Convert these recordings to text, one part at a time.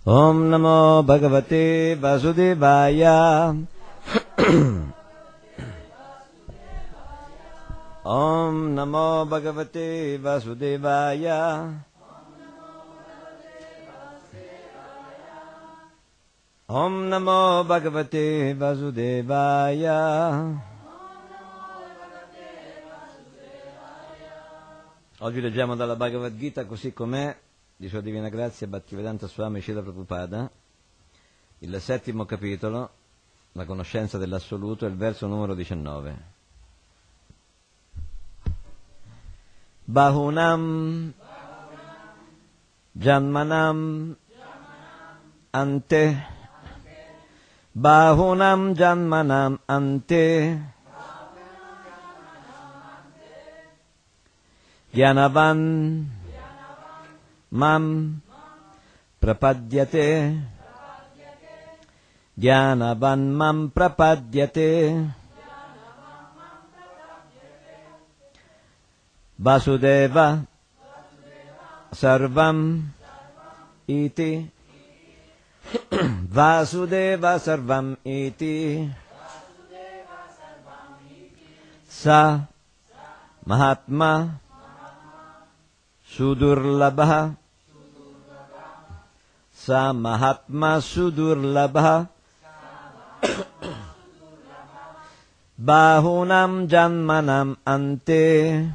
Om Namo Bhagavate Vasudevaya. Om Namo Bhagavate Vasudevaya. Om Namo Bhagavate Vasudevaya. Oggi leggiamo dalla Bhagavad Gita così com'è, di Sua Divina Grazia Bhaktivedanta Swami Srila Prabhupada, il 7° capitolo, la conoscenza dell'assoluto, il verso numero 19. Bahunam Janmanam Ante Bahunam Janmanam Ante Gyanavan Mam Prapadyate Gyanavan Mam Prapadyate Vasudeva Sarvam Iti Vasudeva Sarvam Iti Sa Mahatma Sudurlabha Sa Mahatma Sudurlabha Bahunam Janmanam Ante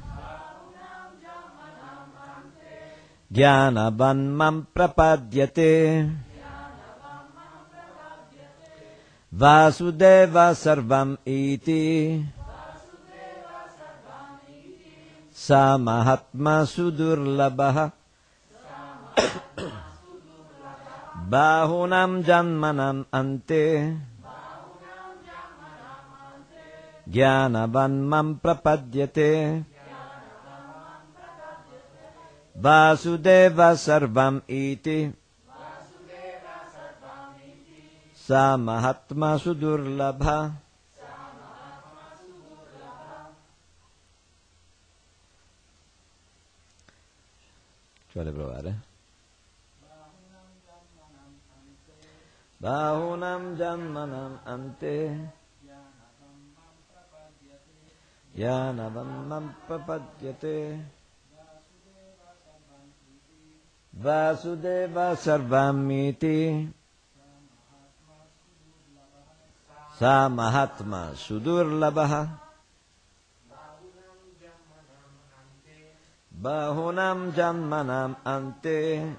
Gyanavan Mam Prapadyate Vasudeva Sarvam Iti Sa Mahatma Sudurlabha Bahunam Janmanam Ante Gyanavan Mam Prapadyate Vasudeva Sarvam Iti Sa Mahatma Sudurlabha. Ci vuole provare? Bahunam Janmanam Ante Gyanavam Mam Prapadyate Vasudeva Sarvamiti Sa Mahatma Sudurlabha Bahunam Janmanam Ante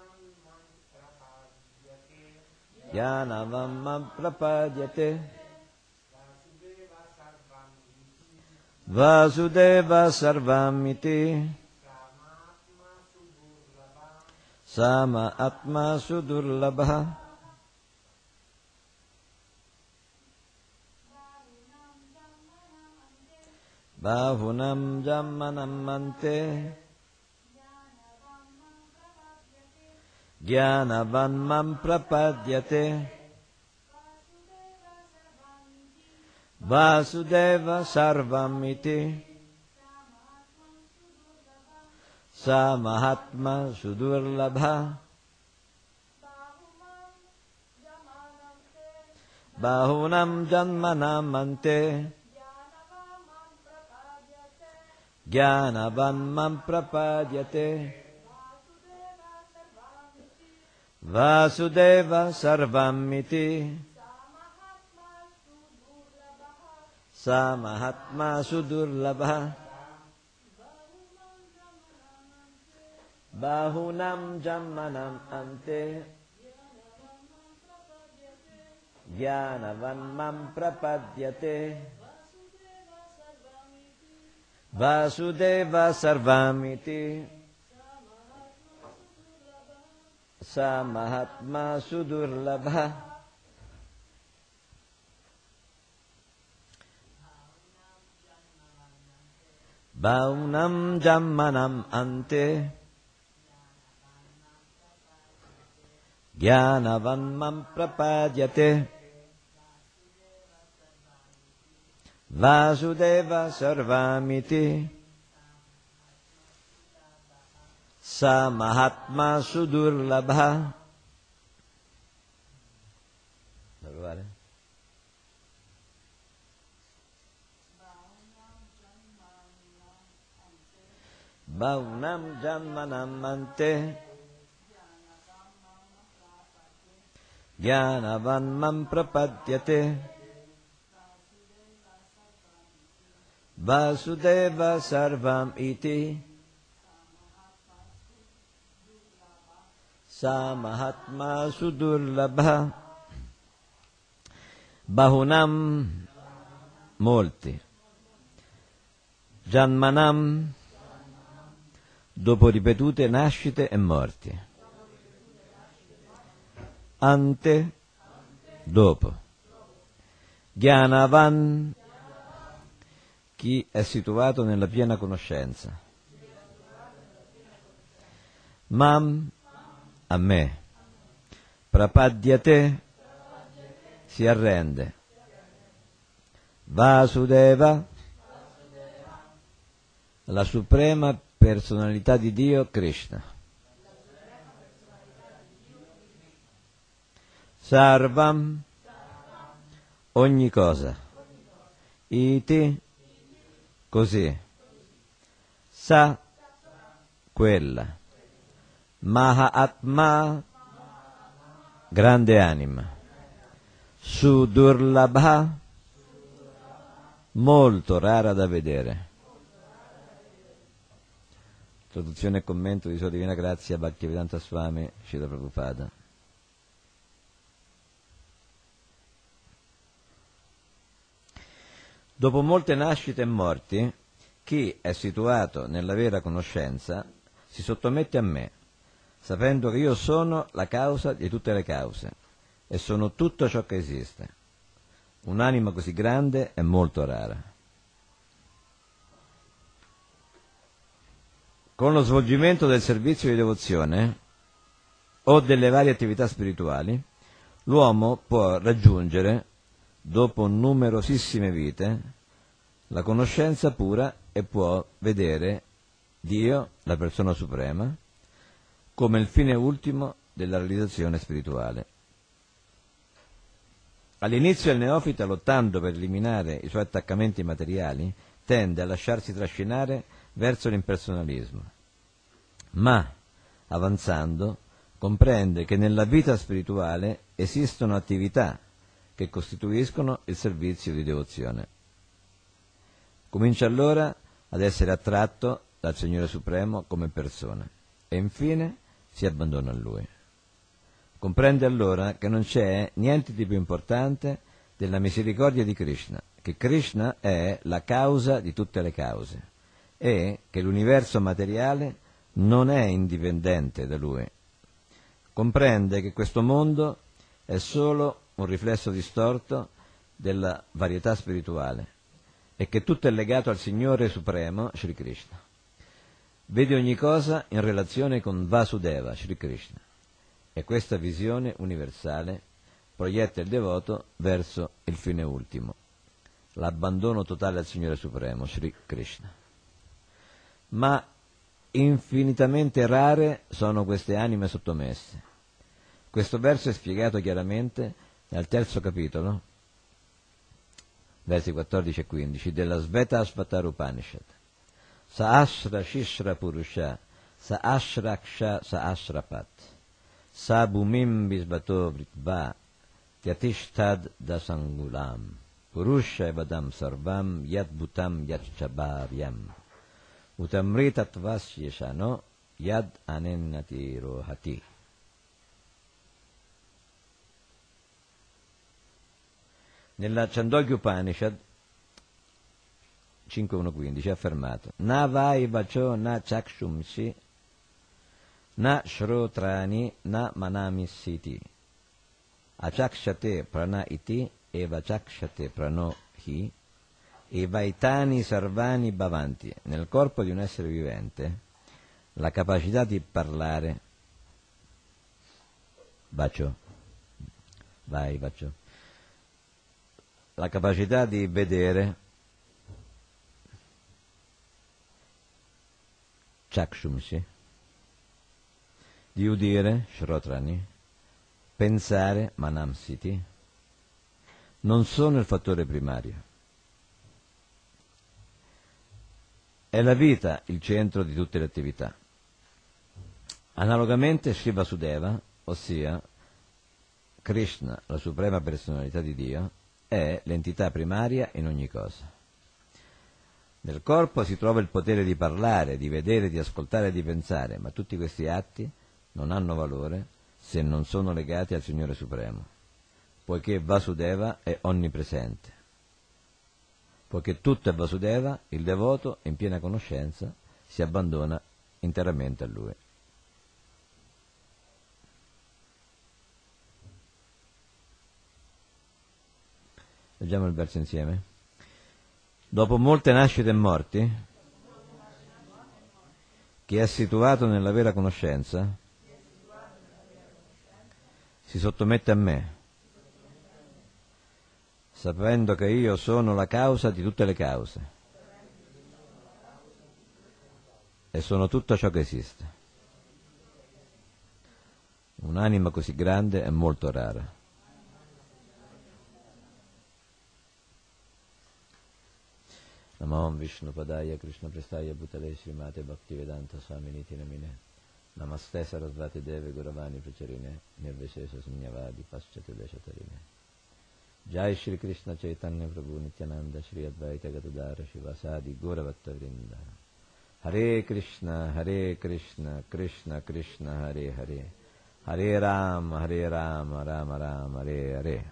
Gyanavam Mam Prapadyate Vasudeva Sarvamiti Sama Atma Sudurlabha. Bahunam Janmanam Ante Gyanavan Mam Prapadyate Vasudeva Sarvamiti Sa Mahatma Sudurlabha. Bahunam Janmanam Ante Gyanavan Mam Prapadyate Vasudeva Sarvamiti Sa Mahatma Sudurlabha. Bahunam Janmanam Ante Gyanavan Mam Prapadyate Vasudeva Sarvamiti Sa Mahatma Sudurlabha. Bahunam Janmanam Ante Gyanavan Mam Prapadyate Vasudeva Sarvamiti Sa Mahatma Sudurlabha. fare? Baunam janmanam ante Jnanavan prapadyate Vasudeva sarvam iti Samahatma sudurlabha. Bahunam, molti. Janmanam, dopo ripetute nascite e morti. Ante, dopo. Jnanavan, chi è situato nella piena conoscenza. Mam, a me. Prapadyate, si arrende. Vasudeva, la suprema personalità di Dio, Krishna. Sarvam, ogni cosa. Iti, così. Sa, quella. Mahatma, grande anima. Sudurlabha, molto rara da vedere. Traduzione e commento di Sua Divina Grazia Bhaktivedanta Swami Srila Prabhupada. Dopo molte nascite e morti, chi è situato nella vera conoscenza si sottomette a me, sapendo che io sono la causa di tutte le cause e sono tutto ciò che esiste. Un'anima così grande è molto rara. Con lo svolgimento del servizio di devozione o delle varie attività spirituali, l'uomo può raggiungere, dopo numerosissime vite, la conoscenza pura e può vedere Dio, la persona suprema, come il fine ultimo della realizzazione spirituale. All'inizio il neofita, lottando per eliminare i suoi attaccamenti materiali, tende a lasciarsi trascinare verso l'impersonalismo, ma, avanzando, comprende che nella vita spirituale esistono attività che costituiscono il servizio di devozione. Comincia allora ad essere attratto dal Signore Supremo come persona e infine si abbandona a Lui. Comprende allora che non c'è niente di più importante della misericordia di Krishna, che Krishna è la causa di tutte le cause e che l'universo materiale non è indipendente da Lui. Comprende che questo mondo è solo un riflesso distorto della varietà spirituale e che tutto è legato al Signore Supremo, Sri Krishna. Vede ogni cosa in relazione con Vasudeva, Sri Krishna, e questa visione universale proietta il devoto verso il fine ultimo, l'abbandono totale al Signore Supremo, Sri Krishna. Ma infinitamente rare sono queste anime sottomesse. Questo verso è spiegato chiaramente nel terzo capitolo, versi 14 e 15, della Svetasvatar Upanishad. Sahasra Shishra Purusha, Sahasra Ksha Sahasrapat, Sabumim Bisbato Vritva, Tyatishtad Dasangulam, Purusha Evadam Sarvam, Yad Bhutam Yad Chabhavyam, Utamritatvasya Yad Anennati Rohati. Nella Chandogya Upanishad 5.1.15 è affermato: Na vai vacho na chakshumsi na shrotrani na manami siti achakshate prana iti eva chakshate prano hi evaitani sarvani bhavanti. Nel corpo di un essere vivente la capacità di parlare vacho, vai vacho, la capacità di vedere chakshumsi, di udire shrotrani, pensare manamsiti, non sono il fattore primario. È la vita il centro di tutte le attività. Analogamente Sri Vasudeva, ossia Krishna, la suprema personalità di Dio, è l'entità primaria in ogni cosa. Nel corpo si trova il potere di parlare, di vedere, di ascoltare e di pensare, ma tutti questi atti non hanno valore se non sono legati al Signore Supremo, poiché Vasudeva è onnipresente. Poiché tutto è Vasudeva, il devoto, in piena conoscenza, si abbandona interamente a Lui. Leggiamo il verso insieme. Dopo molte nascite e morti, chi è situato nella vera conoscenza si sottomette a me, sapendo che io sono la causa di tutte le cause e sono tutto ciò che esiste. Un'anima così grande è molto rara. Namo Vishnu Padaya Krishna Prestaya Bhutale Srimate Bhaktivedanta Swaminiti Namine Namaste Sarasvati Deve Guravani Pracarine Nirvishesha Sunyavadi Paschate Deshatarine Jai Shri Krishna Chaitanya Prabhu Nityananda Shri Advaita Gadadara Shivasadi Gauravatta Vrinda Hare Krishna Krishna Krishna Hare Hare Hare Rama Rama Rama Hare Hare.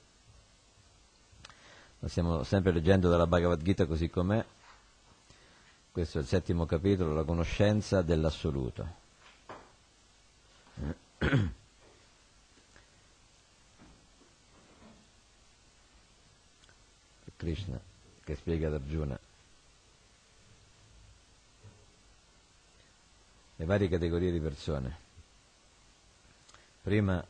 Stiamo sempre leggendo dalla Bhagavad Gita così com'è. Questo è il 7° capitolo, la conoscenza dell'assoluto. Krishna che spiega ad Arjuna le varie categorie di persone. Prima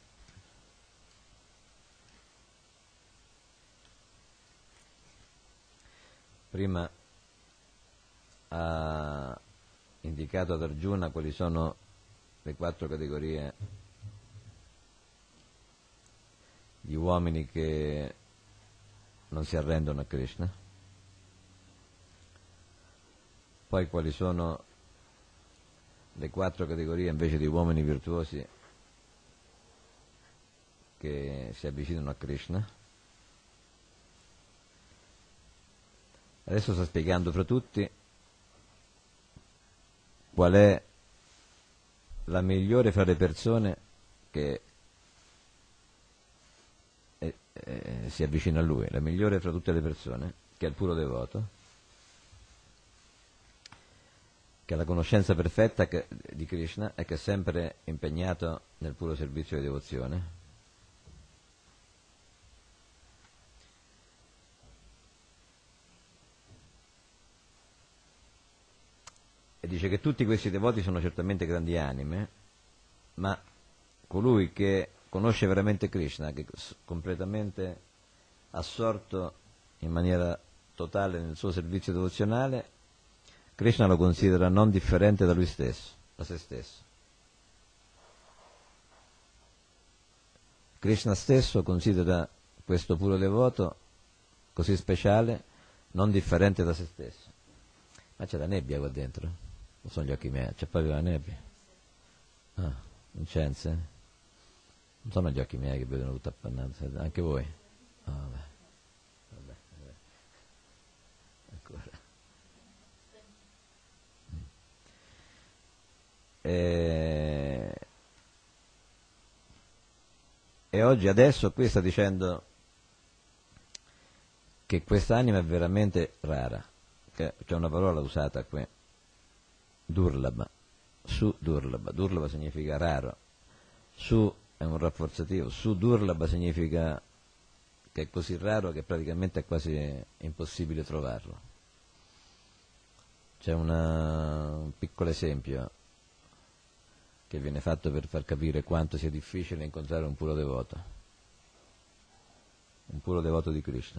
ha indicato ad Arjuna quali sono le 4 categorie di uomini che non si arrendono a Krishna, poi quali sono le 4 categorie invece di uomini virtuosi che si avvicinano a Krishna. Adesso sta spiegando fra tutti qual è la migliore fra le persone che si avvicina a lui, la migliore fra tutte le persone, che è il puro devoto, che ha la conoscenza perfetta di Krishna e che è sempre impegnato nel puro servizio di devozione. E dice che tutti questi devoti sono certamente grandi anime, ma colui che conosce veramente Krishna, che è completamente assorto in maniera totale nel suo servizio devozionale, Krishna lo considera non differente da lui stesso, da se stesso. Krishna stesso considera questo puro devoto così speciale, non differente da se stesso. Ma c'è la nebbia qua dentro? Non sono gli occhi miei, c'è proprio la nebbia. Ah, Vincenzo? Non sono gli occhi miei che vedono tutto appannato, anche voi? Ah, vabbè. Ancora. E oggi, adesso, qui sta dicendo che quest'anima è veramente rara. C'è una parola usata qui, Durlabha, su Durlabha. Durlabha significa raro, su è un rafforzativo, su Durlabha significa che è così raro che praticamente è quasi impossibile trovarlo. C'è un piccolo esempio che viene fatto per far capire quanto sia difficile incontrare un puro devoto di Krishna,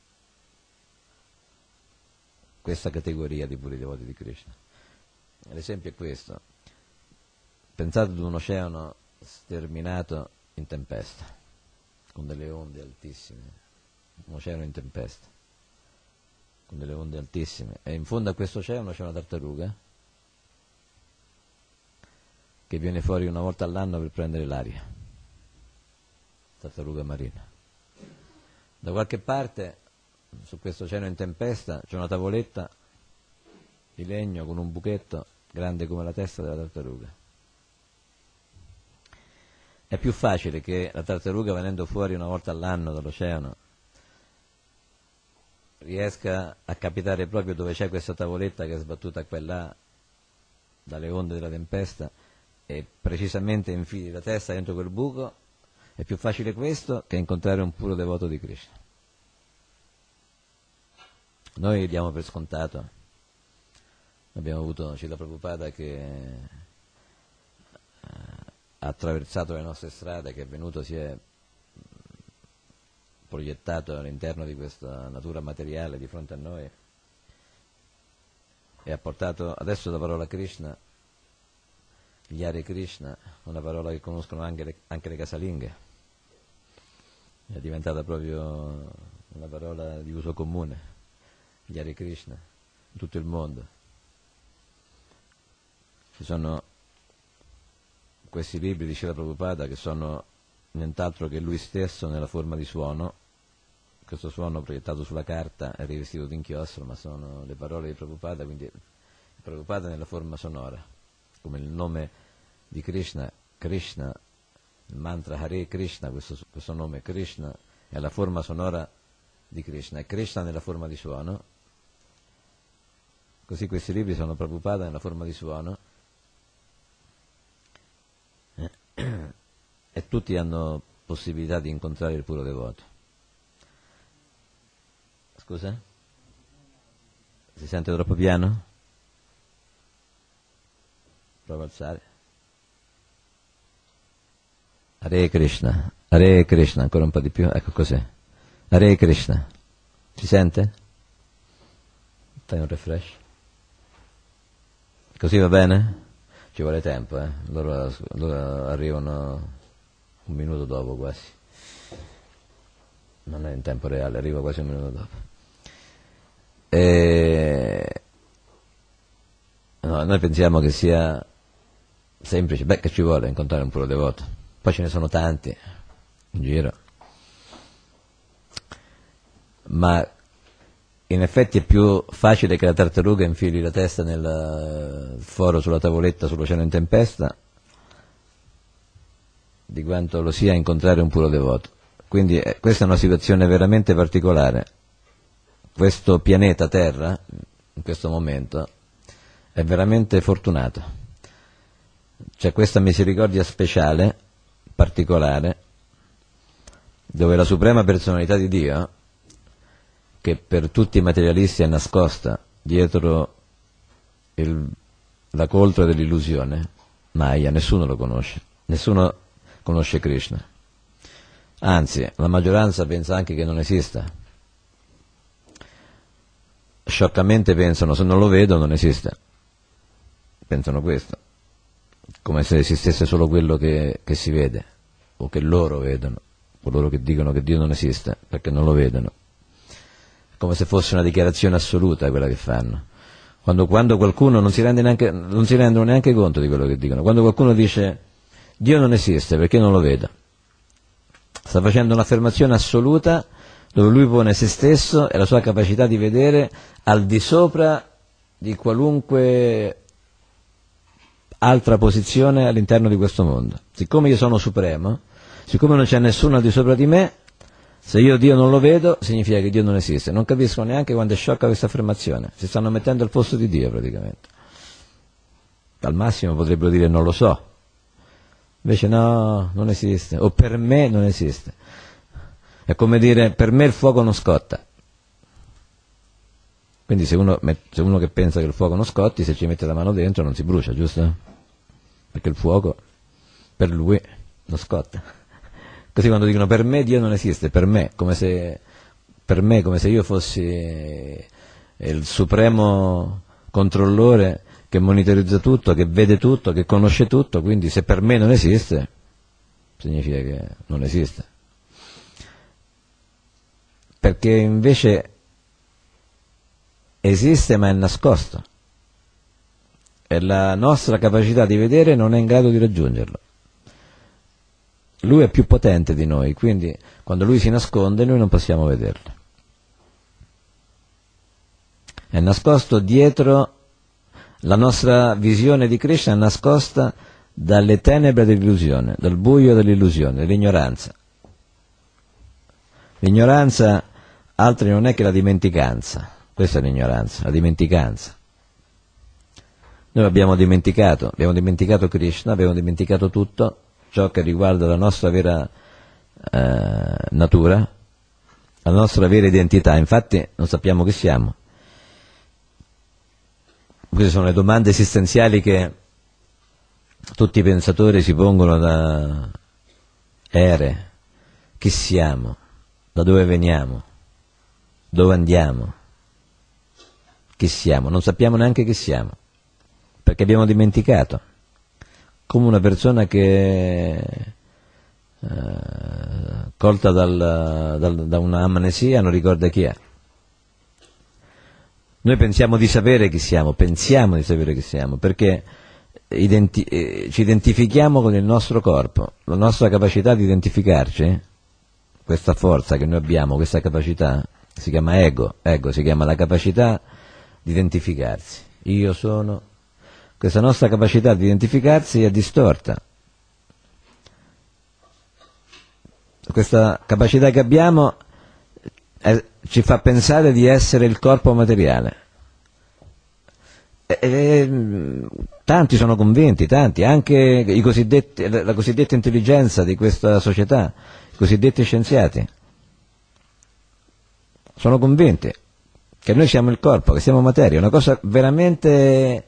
questa categoria di puri devoti di Krishna. L'esempio è questo: pensate ad un oceano sterminato in tempesta, con delle onde altissime, un oceano in tempesta, con delle onde altissime, e in fondo a questo oceano c'è una tartaruga che viene fuori una volta all'anno per prendere l'aria, tartaruga marina. Da qualche parte, su questo oceano in tempesta, c'è una tavoletta di legno con un buchetto grande come la testa della tartaruga. È più facile che la tartaruga, venendo fuori una volta all'anno dall'oceano, riesca a capitare proprio dove c'è questa tavoletta che è sbattuta qua e là dalle onde della tempesta e precisamente infili la testa dentro quel buco. È più facile questo che incontrare un puro devoto di Krishna. Noi diamo per scontato, abbiamo avuto Srila Prabhupada che ha attraversato le nostre strade, che è venuto, si è proiettato all'interno di questa natura materiale di fronte a noi e ha portato adesso la parola Krishna, gli Hare Krishna, una parola che conoscono anche le casalinghe, è diventata proprio una parola di uso comune, gli Hare Krishna, in tutto il mondo. Ci sono questi libri di Srila Prabhupada che sono nient'altro che lui stesso nella forma di suono, questo suono proiettato sulla carta è rivestito di inchiostro, ma sono le parole di Prabhupada, quindi Prabhupada nella forma sonora, come il nome di Krishna, Krishna, il mantra Hare Krishna, questo nome Krishna è la forma sonora di Krishna, e Krishna nella forma di suono. Così questi libri sono Prabhupada nella forma di suono, e tutti hanno possibilità di incontrare il puro devoto. Scusa? Si sente troppo piano? Prova a alzare. Hare Krishna, ancora un po' di più, ecco così. Hare Krishna, si sente? Fai un refresh. Così va bene? Ci vuole tempo, loro arrivano un minuto dopo quasi. Non è in tempo reale, arriva quasi un minuto dopo. No, noi pensiamo che sia semplice, che ci vuole incontrare un puro devoto. Poi ce ne sono tanti in giro. Ma in effetti è più facile che la tartaruga infili la testa nel foro sulla tavoletta sull'oceano in tempesta di quanto lo sia incontrare un puro devoto. Quindi questa è una situazione veramente particolare. Questo pianeta Terra, in questo momento, è veramente fortunato. C'è questa misericordia speciale, particolare, dove la suprema personalità di Dio, che per tutti i materialisti è nascosta dietro la coltre dell'illusione, Maya, nessuno lo conosce, nessuno conosce Krishna. Anzi, la maggioranza pensa anche che non esista. Scioccamente pensano, se non lo vedo non esiste. Pensano questo, come se esistesse solo quello che si vede, o che loro vedono, coloro che dicono che Dio non esiste, perché non lo vedono. Come se fosse una dichiarazione assoluta quella che fanno. Quando qualcuno non si rendono neanche conto di quello che dicono. Quando qualcuno dice Dio non esiste perché non lo vedo, sta facendo un'affermazione assoluta dove lui pone se stesso e la sua capacità di vedere al di sopra di qualunque altra posizione all'interno di questo mondo. Siccome io sono supremo, siccome non c'è nessuno al di sopra di me, se io Dio non lo vedo, significa che Dio non esiste. Non capisco neanche quando è sciocca questa affermazione. Si stanno mettendo al posto di Dio praticamente. Al massimo potrebbero dire non lo so. Invece no, non esiste. O per me non esiste. È come dire per me il fuoco non scotta. Quindi se uno che pensa che il fuoco non scotti, se ci mette la mano dentro non si brucia, giusto? Perché il fuoco per lui non scotta. Così quando dicono per me Dio non esiste, per me come se io fossi il supremo controllore che monitorizza tutto, che vede tutto, che conosce tutto, quindi se per me non esiste, significa che non esiste. perché invece esiste ma è nascosto e la nostra capacità di vedere non è in grado di raggiungerlo. Lui è più potente di noi, quindi quando lui si nasconde noi non possiamo vederlo. È nascosto dietro, la nostra visione di Krishna è nascosta dalle tenebre dell'illusione, dal buio dell'illusione, dell'ignoranza. L'ignoranza altro non è che la dimenticanza, questa è l'ignoranza, la dimenticanza. Noi abbiamo dimenticato Krishna, abbiamo dimenticato tutto ciò che riguarda la nostra vera natura, la nostra vera identità, infatti non sappiamo chi siamo. Queste sono le domande esistenziali che tutti i pensatori si pongono da ere. Chi siamo? Da dove veniamo? Dove andiamo? Chi siamo? Non sappiamo neanche chi siamo, perché abbiamo dimenticato, come una persona che colta da un'amnesia non ricorda chi è. Noi pensiamo di sapere chi siamo, perché ci identifichiamo con il nostro corpo, la nostra capacità di identificarci, questa forza che noi abbiamo, questa capacità, si chiama ego, si chiama la capacità di identificarsi. Io sono, questa nostra capacità di identificarsi è distorta. Questa capacità che abbiamo ci fa pensare di essere il corpo materiale. Tanti sono convinti, anche la cosiddetta intelligenza di questa società, i cosiddetti scienziati, sono convinti che noi siamo il corpo, che siamo materia, una cosa veramente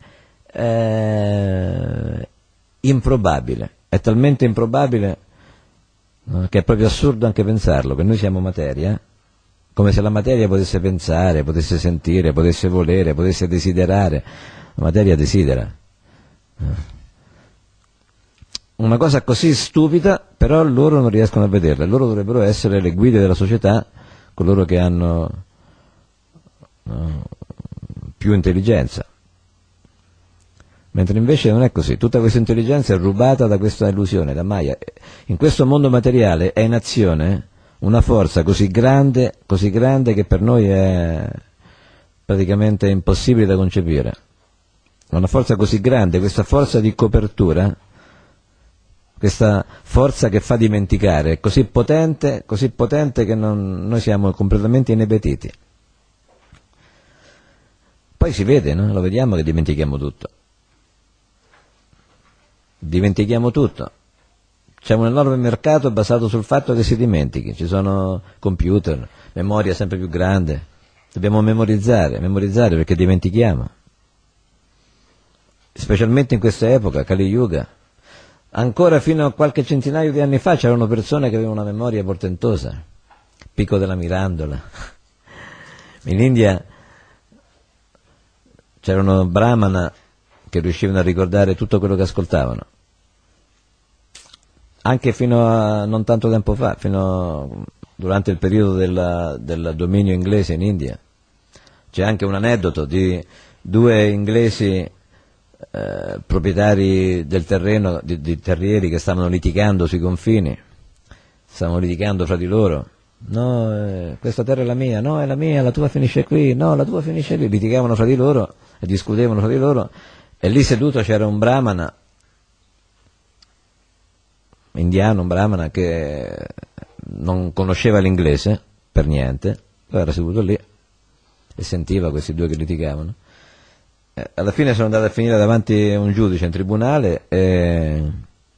improbabile, è talmente improbabile che è proprio assurdo anche pensarlo, che noi siamo materia, come se la materia potesse pensare, potesse sentire, potesse volere, potesse desiderare. La materia desidera. Una cosa così stupida, però loro non riescono a vederla, loro dovrebbero essere le guide della società, coloro che hanno più intelligenza. Mentre invece non è così, tutta questa intelligenza è rubata da questa illusione, da Maya. In questo mondo materiale è in azione una forza così grande che per noi è praticamente impossibile da concepire. Una forza così grande, questa forza di copertura, questa forza che fa dimenticare, è così potente che noi siamo completamente inebetiti. Poi si vede, no? Lo vediamo che dimentichiamo tutto. C'è un enorme mercato basato sul fatto che si dimentichi, ci sono computer, memoria sempre più grande, dobbiamo memorizzare perché dimentichiamo, specialmente in questa epoca, Kali Yuga. Ancora fino a qualche centinaio di anni fa c'erano persone che avevano una memoria portentosa, Pico della Mirandola. In India c'erano brahmana che riuscivano a ricordare tutto quello che ascoltavano. Anche fino a non tanto tempo fa, durante il periodo del dominio inglese in India. C'è anche un aneddoto di due inglesi proprietari del terreno, di terrieri, che stavano litigando sui confini, stavano litigando fra di loro. No, questa terra è la mia, no, è la mia, la tua finisce qui, no, la tua finisce lì. Litigavano fra di loro e discutevano fra di loro, e lì seduto c'era un brahmana indiano, un brahmana che non conosceva l'inglese per niente, era seduto lì e sentiva questi due che litigavano. Alla fine sono andato a finire davanti a un giudice in tribunale e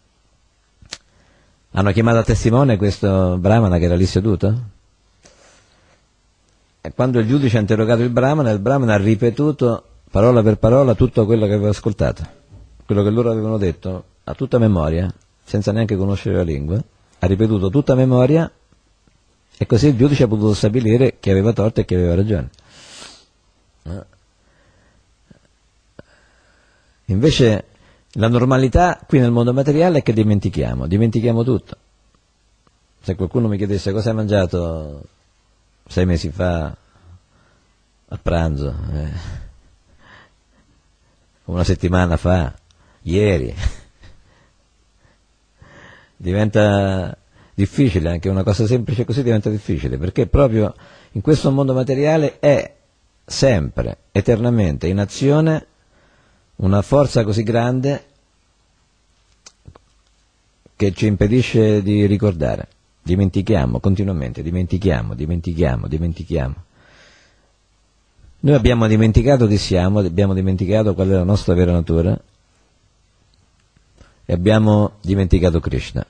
hanno chiamato a testimone questo brahmana che era lì seduto, e quando il giudice ha interrogato il brahmana ha ripetuto parola per parola tutto quello che aveva ascoltato, quello che loro avevano detto a tutta memoria, senza neanche conoscere la lingua, ha ripetuto tutta a memoria, e così il giudice ha potuto stabilire chi aveva torto e chi aveva ragione. Invece la normalità qui nel mondo materiale è che dimentichiamo tutto. Se qualcuno mi chiedesse cosa hai mangiato 6 mesi fa a pranzo, una settimana fa, ieri. Diventa difficile, anche una cosa semplice così diventa difficile, perché proprio in questo mondo materiale è sempre, eternamente in azione una forza così grande che ci impedisce di ricordare. Dimentichiamo continuamente, dimentichiamo. Noi abbiamo dimenticato chi siamo, abbiamo dimenticato qual è la nostra vera natura e abbiamo dimenticato Krishna.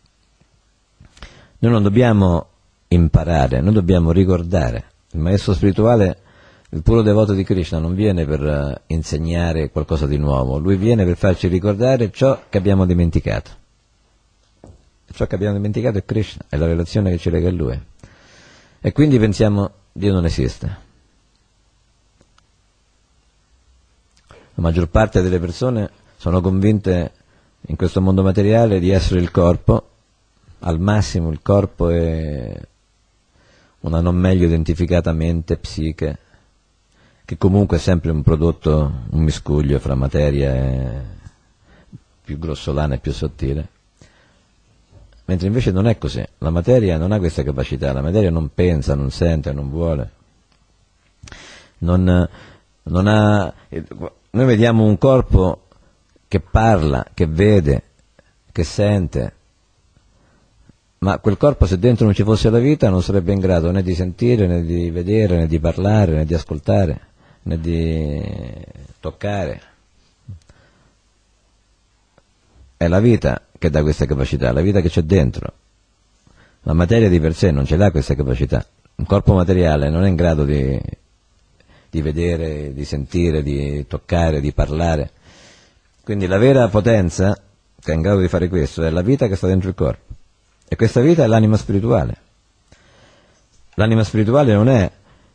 Noi non dobbiamo imparare, noi dobbiamo ricordare. Il maestro spirituale, il puro devoto di Krishna, non viene per insegnare qualcosa di nuovo, lui viene per farci ricordare ciò che abbiamo dimenticato. Ciò che abbiamo dimenticato è Krishna, è la relazione che ci lega a lui. E quindi pensiamo, Dio non esiste. La maggior parte delle persone sono convinte in questo mondo materiale di essere il corpo, al massimo il corpo è una non meglio identificata mente, psiche, che comunque è sempre un prodotto, un miscuglio fra materia più grossolana e più sottile. Mentre invece non è così, la materia non ha questa capacità, la materia non pensa, non sente, non vuole, non ha. Noi vediamo un corpo che parla, che vede, che sente, ma quel corpo, se dentro non ci fosse la vita, non sarebbe in grado né di sentire, né di vedere, né di parlare, né di ascoltare, né di toccare. È la vita che dà questa capacità, la vita che c'è dentro. La materia di per sé non ce l'ha questa capacità. Un corpo materiale non è in grado di vedere, di sentire, di toccare, di parlare. Quindi la vera potenza che è in grado di fare questo è la vita che sta dentro il corpo. E questa vita è l'anima spirituale. L'anima spirituale non è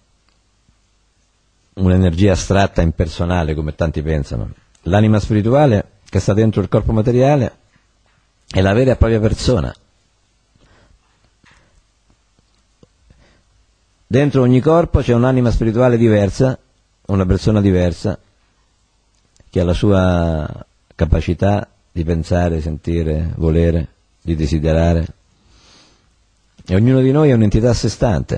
un'energia astratta, impersonale, come tanti pensano. L'anima spirituale che sta dentro il corpo materiale è la vera e propria persona. Dentro ogni corpo c'è un'anima spirituale diversa, una persona diversa, che ha la sua capacità di pensare, sentire, volere, di desiderare. E ognuno di noi è un'entità a sé stante.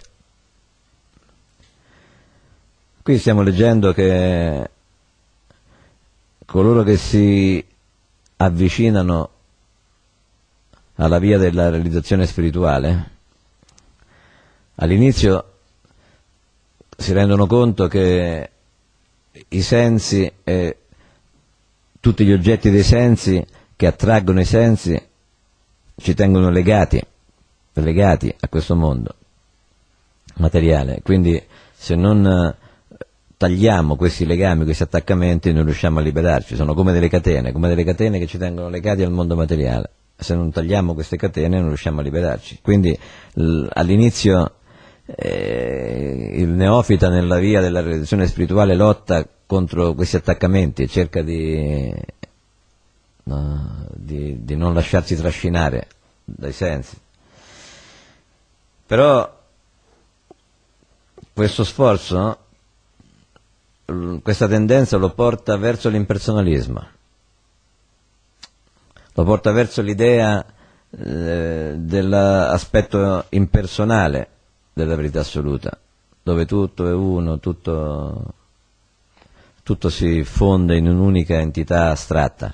Qui stiamo leggendo che coloro che si avvicinano alla via della realizzazione spirituale, all'inizio si rendono conto che i sensi e tutti gli oggetti dei sensi che attraggono i sensi ci tengono legati a questo mondo materiale. Quindi se non tagliamo questi legami, questi attaccamenti, non riusciamo a liberarci. Sono come delle catene che ci tengono legati al mondo materiale. Se non tagliamo queste catene non riusciamo a liberarci. Quindi all'inizio il neofita nella via della realizzazione spirituale lotta contro questi attaccamenti e cerca di non lasciarsi trascinare dai sensi. Però questo sforzo, questa tendenza lo porta verso l'impersonalismo, lo porta verso l'idea dell'aspetto impersonale della verità assoluta, dove tutto è uno, tutto si fonde in un'unica entità astratta.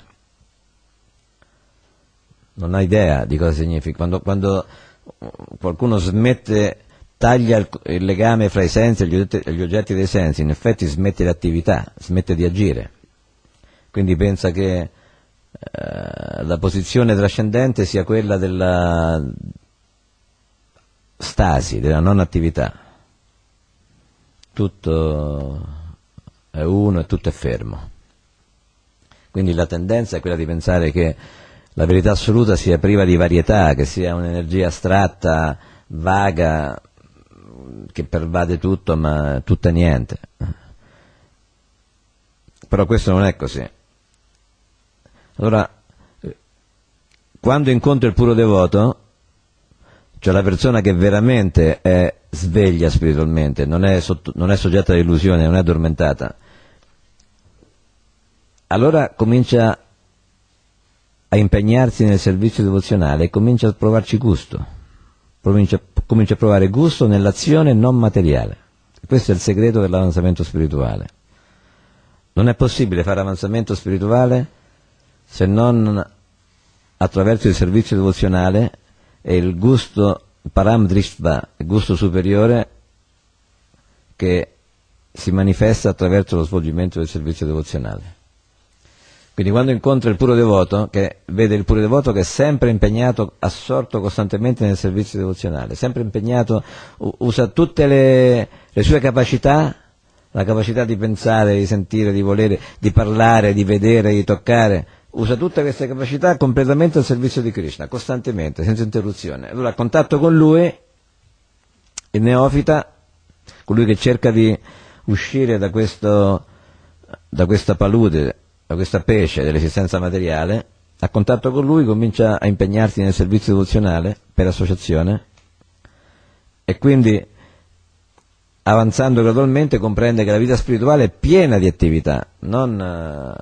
Non ha idea di cosa significa. Quando qualcuno taglia il legame fra i sensi e gli oggetti dei sensi, in effetti smette l'attività, smette di agire. Quindi pensa che la posizione trascendente sia quella della stasi, della non attività. Tutto è uno e tutto è fermo. Quindi la tendenza è quella di pensare che la verità assoluta sia priva di varietà, che sia un'energia astratta, vaga, che pervade tutto, ma tutto è niente. Però questo non è così. Allora, quando incontro il puro devoto, cioè la persona che veramente è sveglia spiritualmente, non è soggetta all'illusione, non è addormentata, allora comincia a impegnarsi nel servizio devozionale e comincia a provarci gusto, comincia a provare gusto nell'azione non materiale. Questo è il segreto dell'avanzamento spirituale. Non è possibile fare avanzamento spirituale se non attraverso il servizio devozionale e il gusto param drištva, il gusto superiore che si manifesta attraverso lo svolgimento del servizio devozionale. Quindi quando incontra il puro devoto, che vede il puro devoto che è sempre impegnato, assorto costantemente nel servizio devozionale, sempre impegnato, usa tutte le sue capacità, la capacità di pensare, di sentire, di volere, di parlare, di vedere, di toccare, usa tutte queste capacità completamente al servizio di Krishna, costantemente, senza interruzione. Allora a contatto con lui, il neofita, colui che cerca di uscire da questa palude, da questa pece dell'esistenza materiale, a contatto con lui comincia a impegnarsi nel servizio devozionale per associazione e quindi avanzando gradualmente comprende che la vita spirituale è piena di attività, non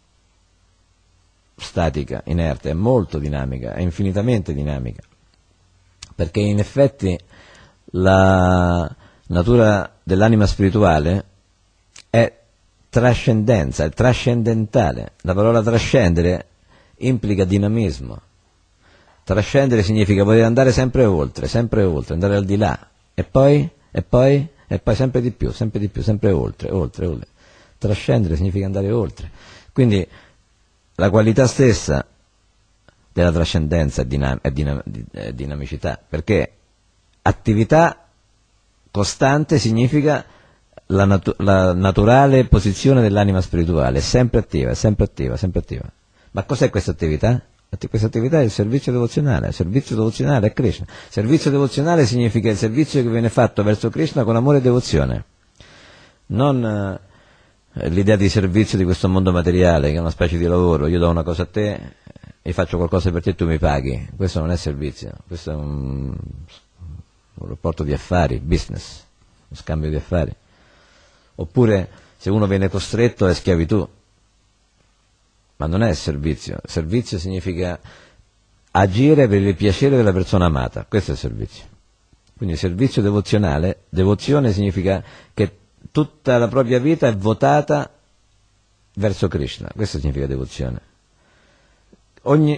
statica, inerte, è molto dinamica, è infinitamente dinamica, perché in effetti la natura dell'anima spirituale è trascendenza, è trascendentale. La parola trascendere implica dinamismo. Trascendere significa poter andare sempre oltre, andare al di là, e poi sempre di più, sempre oltre. Trascendere significa andare oltre. Quindi la qualità stessa della trascendenza è dinamicità, perché attività costante significa la naturale posizione dell'anima spirituale, è sempre attiva. Ma cos'è questa attività? Questa attività è il servizio devozionale a Krishna. Servizio devozionale significa il servizio che viene fatto verso Krishna con amore e devozione, non l'idea di servizio di questo mondo materiale, che è una specie di lavoro. Io do una cosa a te e faccio qualcosa per te e tu mi paghi. Questo non è servizio, questo è un rapporto di affari, business, uno scambio di affari. Oppure se uno viene costretto è schiavitù, ma non è servizio. Servizio significa agire per il piacere della persona amata, questo è il servizio. Quindi servizio devozionale, devozione significa che tutta la propria vita è votata verso Krishna, questo significa devozione. Ogni